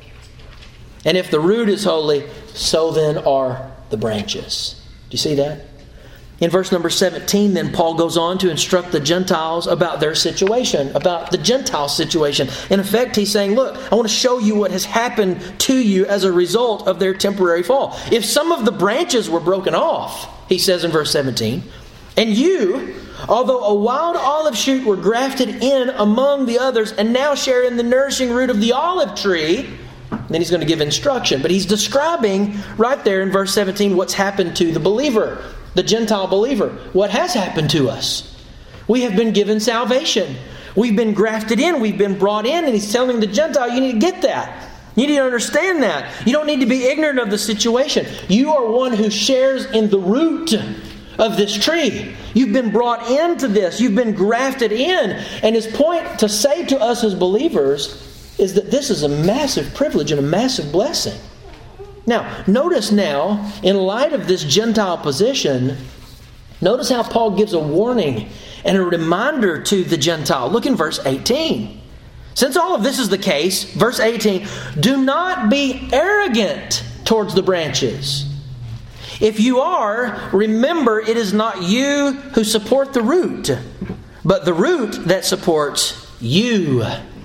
Speaker 1: And if the root is holy, so then are the branches. Do you see that? In verse number seventeen, then Paul goes on to instruct the Gentiles about their situation, about the Gentile situation. In effect, he's saying, look, I want to show you what has happened to you as a result of their temporary fall. If some of the branches were broken off, he says in verse seventeen, and you, although a wild olive shoot, were grafted in among the others and now share in the nourishing root of the olive tree. Then he's going to give instruction. But he's describing right there in verse seventeen what's happened to the believer, the Gentile believer. What has happened to us? We have been given salvation. We've been grafted in. We've been brought in. And he's telling the Gentile, you need to get that. You need to understand that. You don't need to be ignorant of the situation. You are one who shares in the root of this tree. You've been brought into this. You've been grafted in. And his point to say to us as believers is that this is a massive privilege and a massive blessing. Now, notice now, in light of this Gentile position, notice how Paul gives a warning and a reminder to the Gentile. Look in verse eighteen. Since all of this is the case, verse eighteen, do not be arrogant towards the branches. If you are, remember it is not you who support the root, but the root that supports you.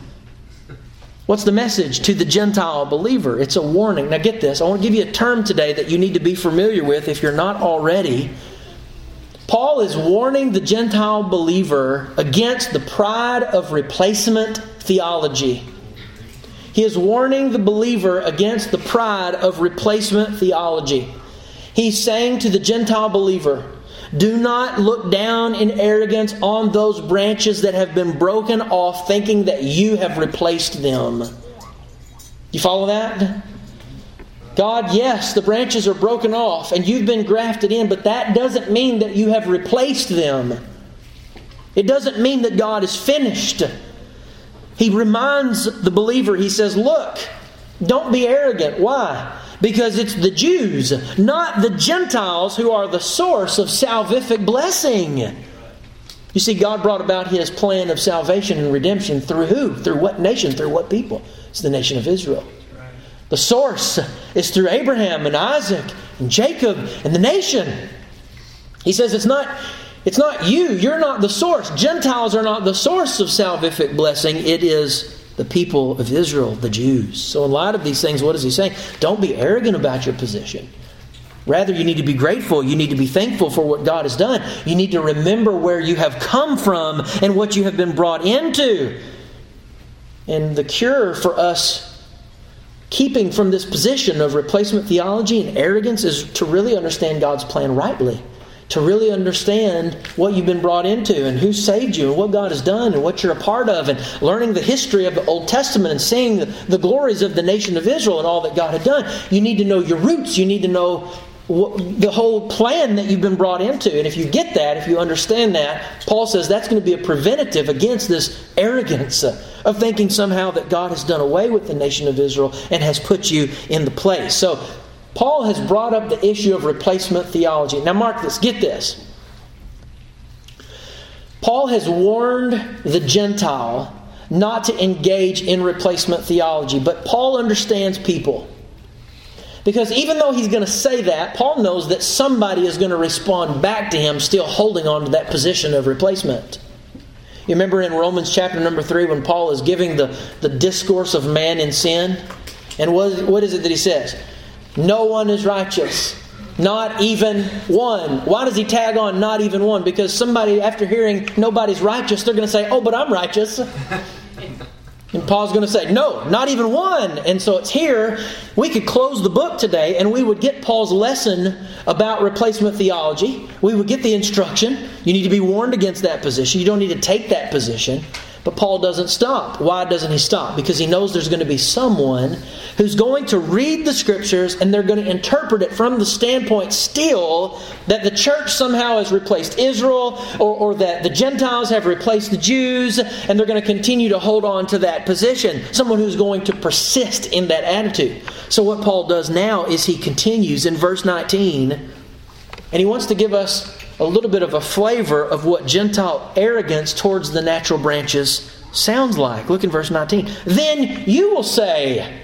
Speaker 1: What's the message to the Gentile believer? It's a warning. Now get this. I want to give you a term today that you need to be familiar with if you're not already. Paul is warning the Gentile believer against the pride of replacement theology. He is warning the believer against the pride of replacement theology. He's saying to the Gentile believer, do not look down in arrogance on those branches that have been broken off, thinking that you have replaced them. You follow that? God, yes, the branches are broken off and you've been grafted in, but that doesn't mean that you have replaced them. It doesn't mean that God is finished. He reminds the believer, he says, look, don't be arrogant. Why? Because it's the Jews, not the Gentiles, who are the source of salvific blessing. You see, God brought about His plan of salvation and redemption through who? Through what nation? Through what people? It's the nation of Israel. The source is through Abraham and Isaac and Jacob and the nation. He says it's not, it's not you. You're not the source. Gentiles are not the source of salvific blessing. It is the people of Israel, the Jews. So in light of these things, what is he saying? Don't be arrogant about your position. Rather, you need to be grateful. You need to be thankful for what God has done. You need to remember where you have come from and what you have been brought into. And the cure for us keeping from this position of replacement theology and arrogance is to really understand God's plan rightly. To really understand what you've been brought into and who saved you and what God has done and what you're a part of, and learning the history of the Old Testament and seeing the, the glories of the nation of Israel and all that God had done. You need to know your roots. You need to know what, the whole plan that you've been brought into. And if you get that, if you understand that, Paul says that's going to be a preventative against this arrogance of thinking somehow that God has done away with the nation of Israel and has put you in the place. So Paul has brought up the issue of replacement theology. Now mark this, get this. Paul has warned the Gentile not to engage in replacement theology, but Paul understands people. Because even though he's going to say that, Paul knows that somebody is going to respond back to him still holding on to that position of replacement. You remember in Romans chapter number three when Paul is giving the, the discourse of man in sin? And what, what is it that he says? No one is righteous. Not even one. Why does he tag on not even one? Because somebody, after hearing nobody's righteous, they're going to say, oh, but I'm righteous. And Paul's going to say, no, not even one. And so it's here. We could close the book today and we would get Paul's lesson about replacement theology. We would get the instruction. You need to be warned against that position. You don't need to take that position. But Paul doesn't stop. Why doesn't he stop? Because he knows there's going to be someone who's going to read the Scriptures and they're going to interpret it from the standpoint still that the church somehow has replaced Israel, or, or that the Gentiles have replaced the Jews, and they're going to continue to hold on to that position. Someone who's going to persist in that attitude. So what Paul does now is he continues in verse nineteen, and he wants to give us a little bit of a flavor of what Gentile arrogance towards the natural branches sounds like. Look in verse nineteen. Then you will say,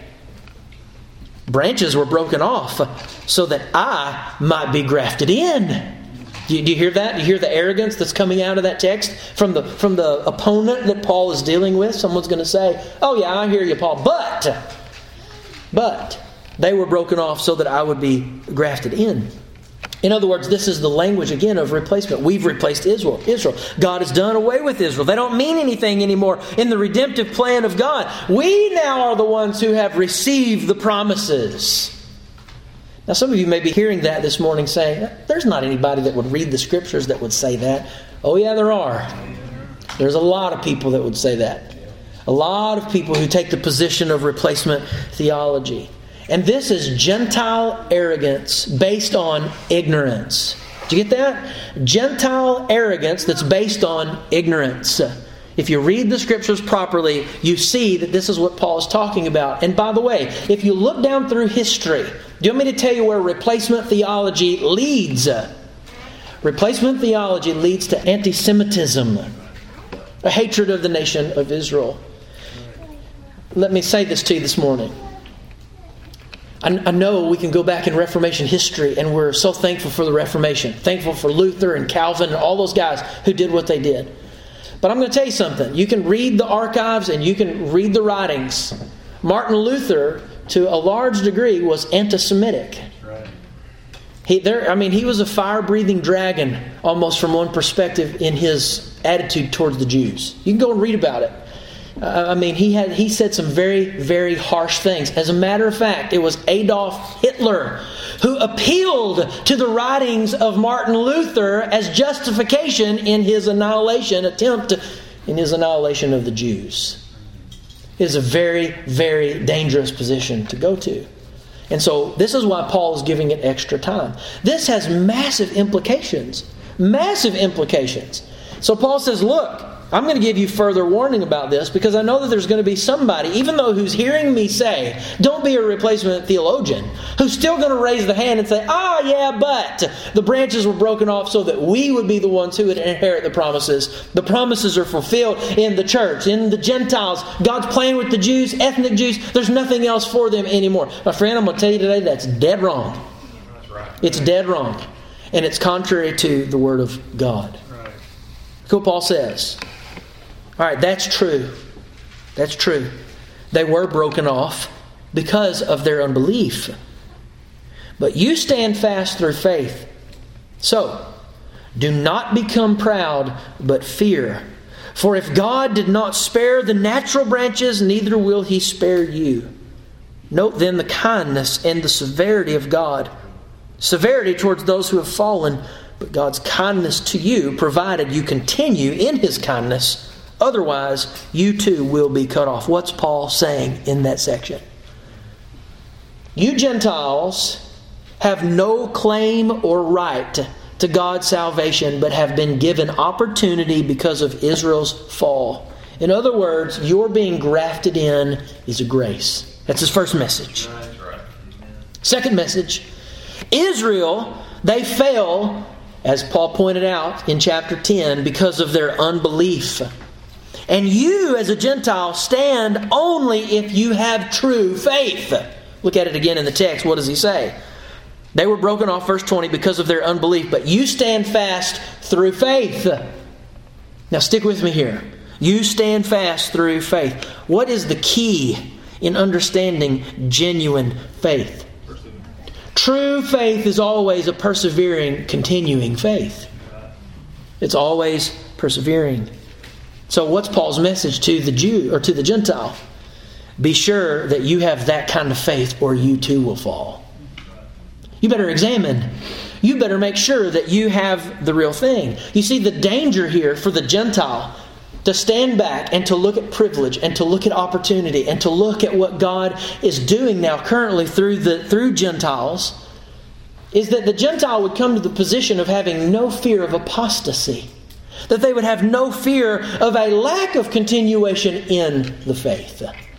Speaker 1: branches were broken off so that I might be grafted in. Do you, do you hear that? Do you hear the arrogance that's coming out of that text from the, from the opponent that Paul is dealing with? Someone's going to say, oh yeah, I hear you, Paul. But, but they were broken off so that I would be grafted in. In other words, this is the language again of replacement. We've replaced Israel. Israel. God has done away with Israel. They don't mean anything anymore in the redemptive plan of God. We now are the ones who have received the promises. Now some of you may be hearing that this morning saying, there's not anybody that would read the Scriptures that would say that. Oh yeah, there are. There's a lot of people that would say that. A lot of people who take the position of replacement theology. And this is Gentile arrogance based on ignorance. Do you get that? Gentile arrogance that's based on ignorance. If you read the Scriptures properly, you see that this is what Paul is talking about. And by the way, if you look down through history, do you want me to tell you where replacement theology leads? Replacement theology leads to anti-Semitism, a hatred of the nation of Israel. Let me say this to you this morning. I, I know we can go back in Reformation history, and we're so thankful for the Reformation. Thankful for Luther and Calvin and all those guys who did what they did. But I'm going to tell you something. You can read the archives and you can read the writings. Martin Luther, to a large degree, was anti-Semitic. Right. He, there, I mean, he was a fire-breathing dragon, almost from one perspective, in his attitude towards the Jews. You can go and read about it. Uh, I mean, he had he said some very, very harsh things. As a matter of fact, it was Adolf Hitler who appealed to the writings of Martin Luther as justification in his annihilation attempt to, in his annihilation of the Jews. It is a very, very dangerous position to go to. And so this is why Paul is giving it extra time. This has massive implications. Massive implications. So Paul says, look, I'm going to give you further warning about this because I know that there's going to be somebody, even though who's hearing me say, don't be a replacement theologian, who's still going to raise the hand and say, ah, yeah, but the branches were broken off so that we would be the ones who would inherit the promises. The promises are fulfilled in the church, in the Gentiles. God's playing with the Jews, ethnic Jews. There's nothing else for them anymore. My friend, I'm going to tell you today, that's dead wrong. That's right. It's dead wrong. And it's contrary to the Word of God. Right. Look what Paul says. All right, that's true. That's true. They were broken off because of their unbelief. But you stand fast through faith. So, do not become proud, but fear. For if God did not spare the natural branches, neither will He spare you. Note then the kindness and the severity of God. Severity towards those who have fallen, but God's kindness to you, provided you continue in His kindness. Otherwise, you too will be cut off. What's Paul saying in that section? You Gentiles have no claim or right to God's salvation, but have been given opportunity because of Israel's fall. In other words, your being grafted in is a grace. That's his first message. Second message, Israel, they fell, as Paul pointed out in chapter ten, because of their unbelief. And you, as a Gentile, stand only if you have true faith. Look at it again in the text. What does he say? They were broken off, verse twenty, because of their unbelief. But you stand fast through faith. Now stick with me here. You stand fast through faith. What is the key in understanding genuine faith? True faith is always a persevering, continuing faith. It's always persevering. So what's Paul's message to the Jew or to the Gentile? Be sure that you have that kind of faith or you too will fall. You better examine. You better make sure that you have the real thing. You see, the danger here for the Gentile to stand back and to look at privilege and to look at opportunity and to look at what God is doing now currently through the through Gentiles is that the Gentile would come to the position of having no fear of apostasy. That they would have no fear of a lack of continuation in the faith.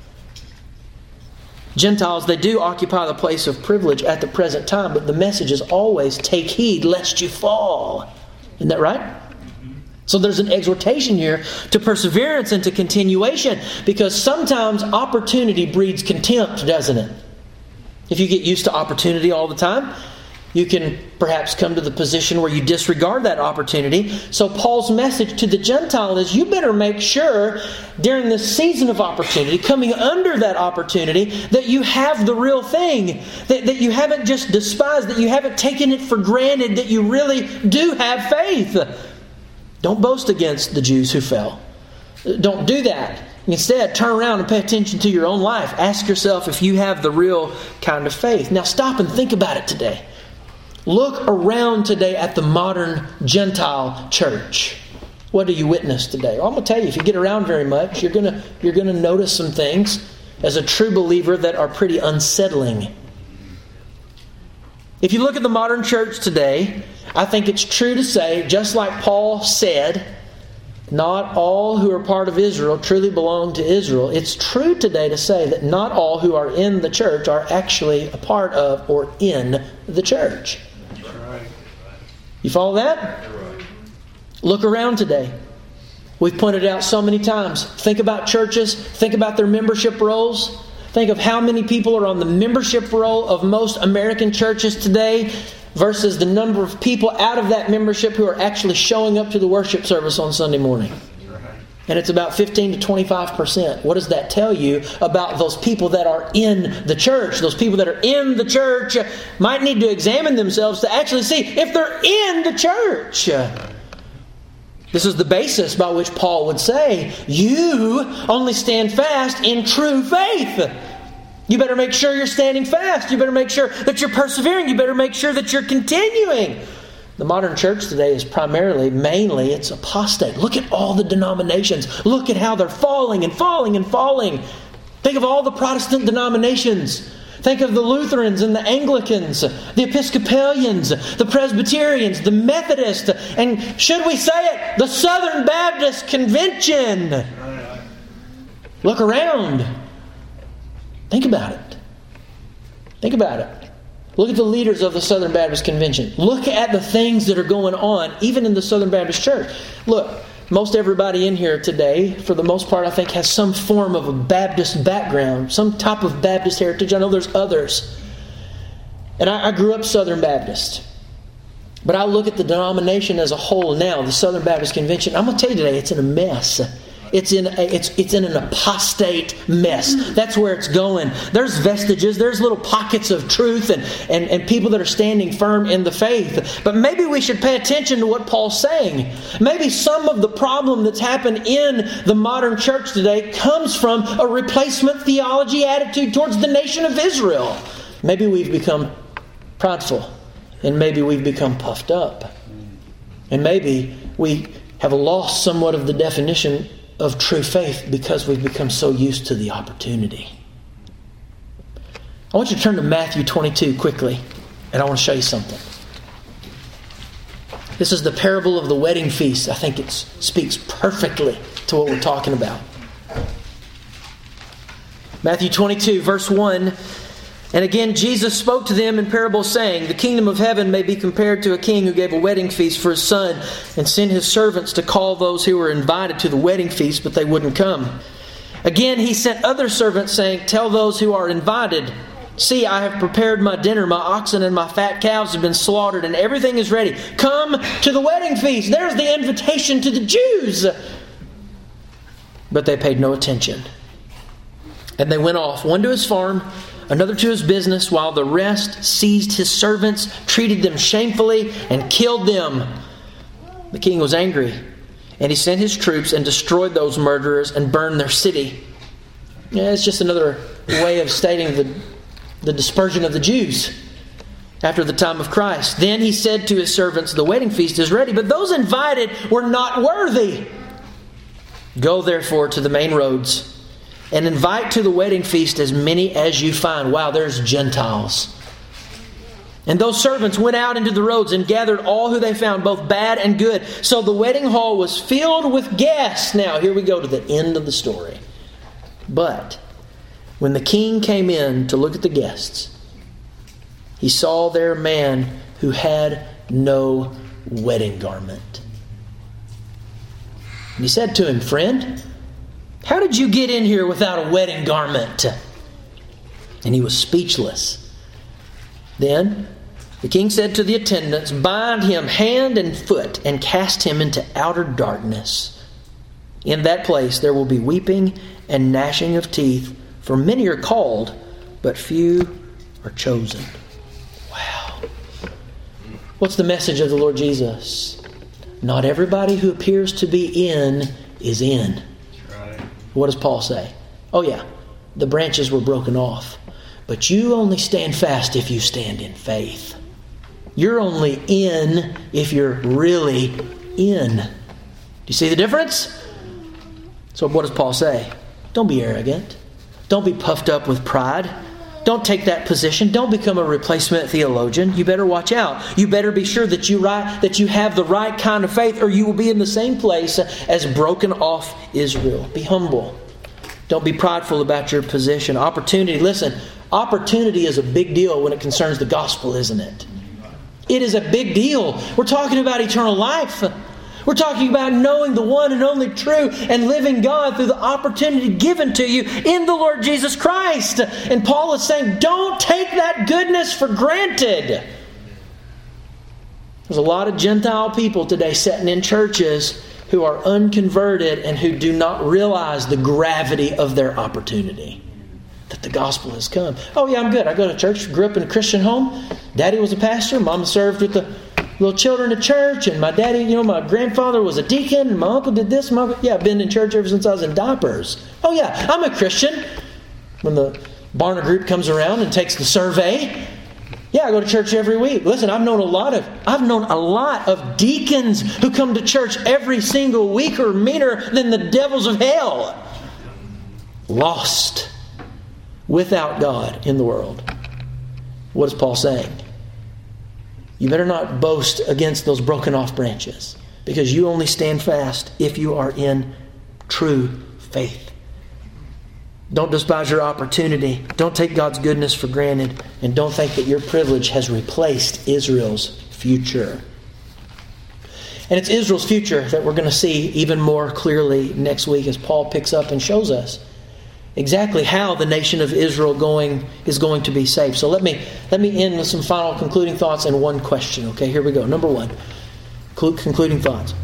Speaker 1: Gentiles, they do occupy the place of privilege at the present time, but the message is always take heed lest you fall. Isn't that right? So there's an exhortation here to perseverance and to continuation, because sometimes opportunity breeds contempt, doesn't it? If you get used to opportunity all the time, you can perhaps come to the position where you disregard that opportunity. So Paul's message to the Gentile is you better make sure during this season of opportunity, coming under that opportunity, that you have the real thing. That, that you haven't just despised, that you haven't taken it for granted, that you really do have faith. Don't boast against the Jews who fell. Don't do that. Instead, turn around and pay attention to your own life. Ask yourself if you have the real kind of faith. Now stop and think about it today. Look around today at the modern Gentile church. What do you witness today? Well, I'm going to tell you, if you get around very much, you're going to you're going to notice some things as a true believer that are pretty unsettling. If you look at the modern church today, I think it's true to say, just like Paul said, not all who are part of Israel truly belong to Israel. It's true today to say that not all who are in the church are actually a part of or in the church. You follow that? Look around today. We've pointed out so many times. Think about churches. Think about their membership rolls. Think of how many people are on the membership roll of most American churches today versus the number of people out of that membership who are actually showing up to the worship service on Sunday morning. And it's about fifteen to twenty-five percent. What does that tell you about those people that are in the church? Those people that are in the church might need to examine themselves to actually see if they're in the church. This is the basis by which Paul would say, you only stand fast in true faith. You better make sure you're standing fast. You better make sure that you're persevering. You better make sure that you're continuing. The modern church today is primarily, mainly, it's apostate. Look at all the denominations. Look at how they're falling and falling and falling. Think of all the Protestant denominations. Think of the Lutherans and the Anglicans, the Episcopalians, the Presbyterians, the Methodists, and should we say it, the Southern Baptist Convention. Look around. Think about it. Think about it. Look at the leaders of the Southern Baptist Convention. Look at the things that are going on, even in the Southern Baptist Church. Look, most everybody in here today, for the most part, I think, has some form of a Baptist background, some type of Baptist heritage. I know there's others. And I, I grew up Southern Baptist. But I look at the denomination as a whole now, the Southern Baptist Convention. I'm going to tell you today, it's in a mess. It's in a, it's it's in an apostate mess. That's where it's going. There's vestiges. There's little pockets of truth and, and, and people that are standing firm in the faith. But maybe we should pay attention to what Paul's saying. Maybe some of the problem that's happened in the modern church today comes from a replacement theology attitude towards the nation of Israel. Maybe we've become prideful. And maybe we've become puffed up. And maybe we have lost somewhat of the definition of true faith because we've become so used to the opportunity. I want you to turn to Matthew twenty-two quickly, and I want to show you something. This is the parable of the wedding feast. I think it speaks perfectly to what we're talking about. Matthew twenty-two, verse one. And again, Jesus spoke to them in parables, saying, the kingdom of heaven may be compared to a king who gave a wedding feast for his son and sent his servants to call those who were invited to the wedding feast, but they wouldn't come. Again, he sent other servants, saying, tell those who are invited, see, I have prepared my dinner, my oxen and my fat cows have been slaughtered, and everything is ready. Come to the wedding feast. There's the invitation to the Jews. But they paid no attention. And they went off, one to his farm, another to his business, while the rest seized his servants, treated them shamefully, and killed them. The king was angry, and he sent his troops and destroyed those murderers and burned their city. Yeah, it's just another way of stating the, the dispersion of the Jews after the time of Christ. Then he said to his servants, the wedding feast is ready, but those invited were not worthy. Go therefore to the main roads and invite to the wedding feast as many as you find. Wow, there's Gentiles. And those servants went out into the roads and gathered all who they found, both bad and good. So the wedding hall was filled with guests. Now, here we go to the end of the story. But when the king came in to look at the guests, he saw there a man who had no wedding garment. And he said to him, friend, how did you get in here without a wedding garment? And he was speechless. Then the king said to the attendants, bind him hand and foot and cast him into outer darkness. In that place there will be weeping and gnashing of teeth, for many are called, but few are chosen. Wow. What's the message of the Lord Jesus? Not everybody who appears to be in is in. What does Paul say? Oh yeah, the branches were broken off. But you only stand fast if you stand in faith. You're only in if you're really in. Do you see the difference? So what does Paul say? Don't be arrogant. Don't be puffed up with pride. don't take that position. Don't become a replacement theologian. You better watch out. You better be sure that you right, that you have the right kind of faith, or you will be in the same place as broken off Israel. Be humble. Don't be prideful about your position. Opportunity, listen, opportunity is a big deal when it concerns the gospel, isn't it? It is a big deal. We're talking about eternal life. We're talking about knowing the one and only true and living God through the opportunity given to you in the Lord Jesus Christ. And Paul is saying, don't take that goodness for granted. There's a lot of Gentile people today sitting in churches who are unconverted and who do not realize the gravity of their opportunity. That the gospel has come. Oh yeah, I'm good. I go to church, grew up in a Christian home. Daddy was a pastor. Mama served with the little children at church. And my daddy, you know, my grandfather was a deacon. And my uncle did this. My uncle, yeah, I've been in church ever since I was in diapers. Oh yeah, I'm a Christian. When the Barna group comes around and takes the survey, yeah, I go to church every week. Listen, I've known a lot of I've known a lot of deacons who come to church every single week who are meaner than the devils of hell. Lost. Without God in the world. What is Paul saying? You better not boast against those broken off branches, because you only stand fast if you are in true faith. Don't despise your opportunity. Don't take God's goodness for granted, and don't think that your privilege has replaced Israel's future. And it's Israel's future that we're going to see even more clearly next week as Paul picks up and shows us exactly how the nation of Israel going is going to be saved. So let me let me end with some final concluding thoughts and one question. Okay, here we go. Number one, concluding thoughts.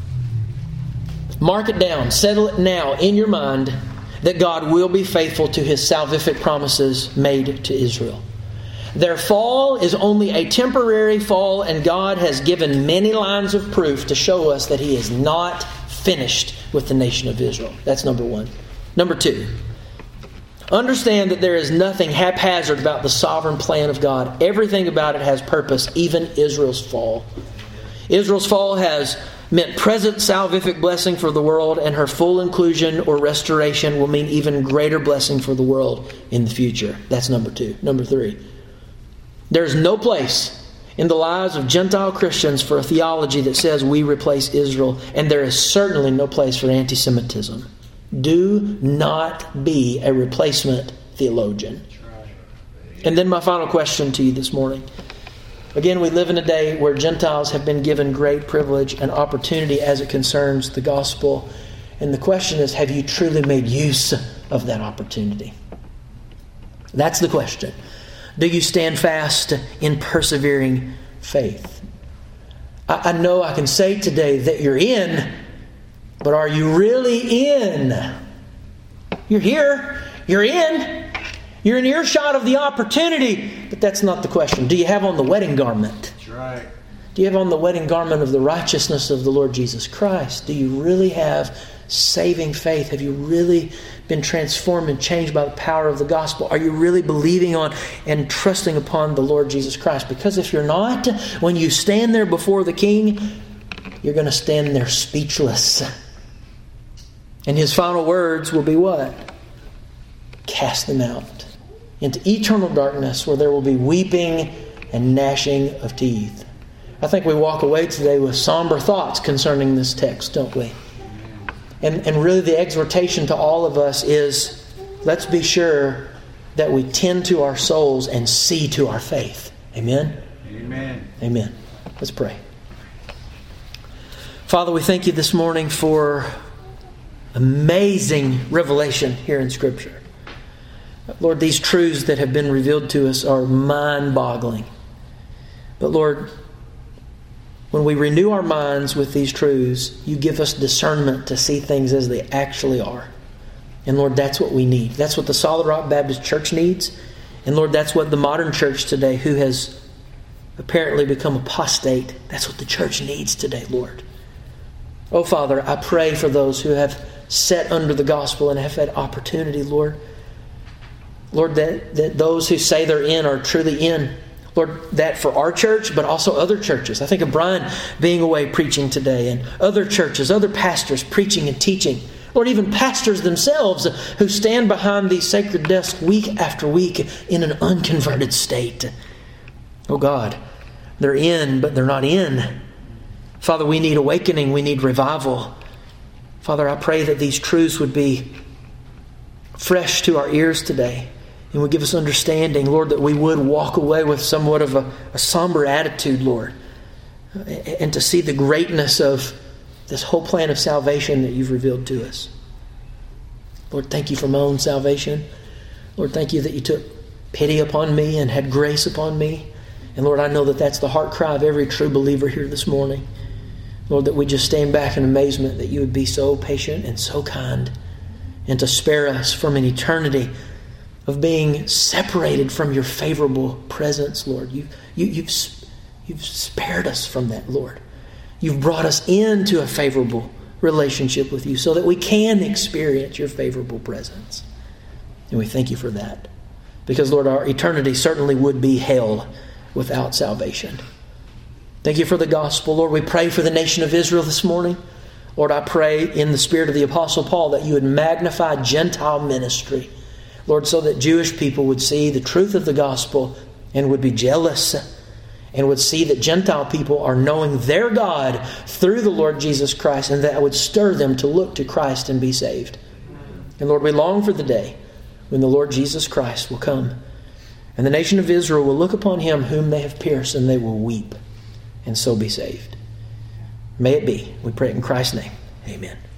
Speaker 1: Mark it down. Settle it now in your mind that God will be faithful to His salvific promises made to Israel. Their fall is only a temporary fall, and God has given many lines of proof to show us that He is not finished with the nation of Israel. That's number one. Number two, understand that there is nothing haphazard about the sovereign plan of God. Everything about it has purpose, even Israel's fall. Israel's fall has meant present salvific blessing for the world, and her full inclusion or restoration will mean even greater blessing for the world in the future. That's number two. Number three, there's no place in the lives of Gentile Christians for a theology that says we replace Israel, and there is certainly no place for anti-Semitism. Do not be a replacement theologian. And then my final question to you this morning. Again, we live in a day where Gentiles have been given great privilege and opportunity as it concerns the gospel. And the question is, have you truly made use of that opportunity? That's the question. Do you stand fast in persevering faith? I, I know I can say today that you're in, but are you really in? You're here. You're in. You're in earshot of the opportunity. But that's not the question. Do you have on the wedding garment?
Speaker 2: That's right.
Speaker 1: Do you have on the wedding garment of the righteousness of the Lord Jesus Christ? Do you really have saving faith? Have you really been transformed and changed by the power of the gospel? Are you really believing on and trusting upon the Lord Jesus Christ? Because if you're not, when you stand there before the King, you're going to stand there speechless. And His final words will be what? Cast them out into eternal darkness where there will be weeping and gnashing of teeth. I think we walk away today with somber thoughts concerning this text, don't we? And, and really the exhortation to all of us is, let's be sure that we tend to our souls and see to our faith. Amen?
Speaker 2: Amen.
Speaker 1: Amen. Let's pray. Father, we thank You this morning for amazing revelation here in Scripture. Lord, these truths that have been revealed to us are mind-boggling. But Lord, when we renew our minds with these truths, You give us discernment to see things as they actually are. And Lord, that's what we need. That's what the Solid Rock Baptist Church needs. And Lord, that's what the modern church today, who has apparently become apostate, that's what the church needs today, Lord. Oh, Father, I pray for those who have sat under the gospel and have had opportunity, Lord. Lord, that, that those who say they're in are truly in. Lord, that for our church, but also other churches. I think of Brian being away preaching today, and other churches, other pastors preaching and teaching Lord, even pastors themselves who stand behind these sacred desks week after week in an unconverted state. Oh God, they're in, but they're not in. Father, we need awakening. We need revival. Father, I pray that these truths would be fresh to our ears today and would give us understanding, Lord, that we would walk away with somewhat of a, a somber attitude, Lord, and to see the greatness of this whole plan of salvation that you've revealed to us. Lord, thank you for my own salvation. Lord, thank you that you took pity upon me and had grace upon me. And Lord, I know that that's the heart cry of every true believer here this morning. Lord, that we just stand back in amazement that you would be so patient and so kind, and to spare us from an eternity of being separated from your favorable presence, Lord. You, you, you've, you've spared us from that, Lord. You've brought us into a favorable relationship with you so that we can experience your favorable presence. And we thank you for that. Because, Lord, our eternity certainly would be hell without salvation. Thank you for the gospel. Lord, we pray for the nation of Israel this morning. Lord, I pray in the spirit of the Apostle Paul that you would magnify Gentile ministry. Lord, so that Jewish people would see the truth of the gospel and would be jealous and would see that Gentile people are knowing their God through the Lord Jesus Christ, and that would stir them to look to Christ and be saved. And Lord, we long for the day when the Lord Jesus Christ will come, and the nation of Israel will look upon him whom they have pierced, and they will weep, and so be saved. May it be. We pray it in Christ's name. Amen.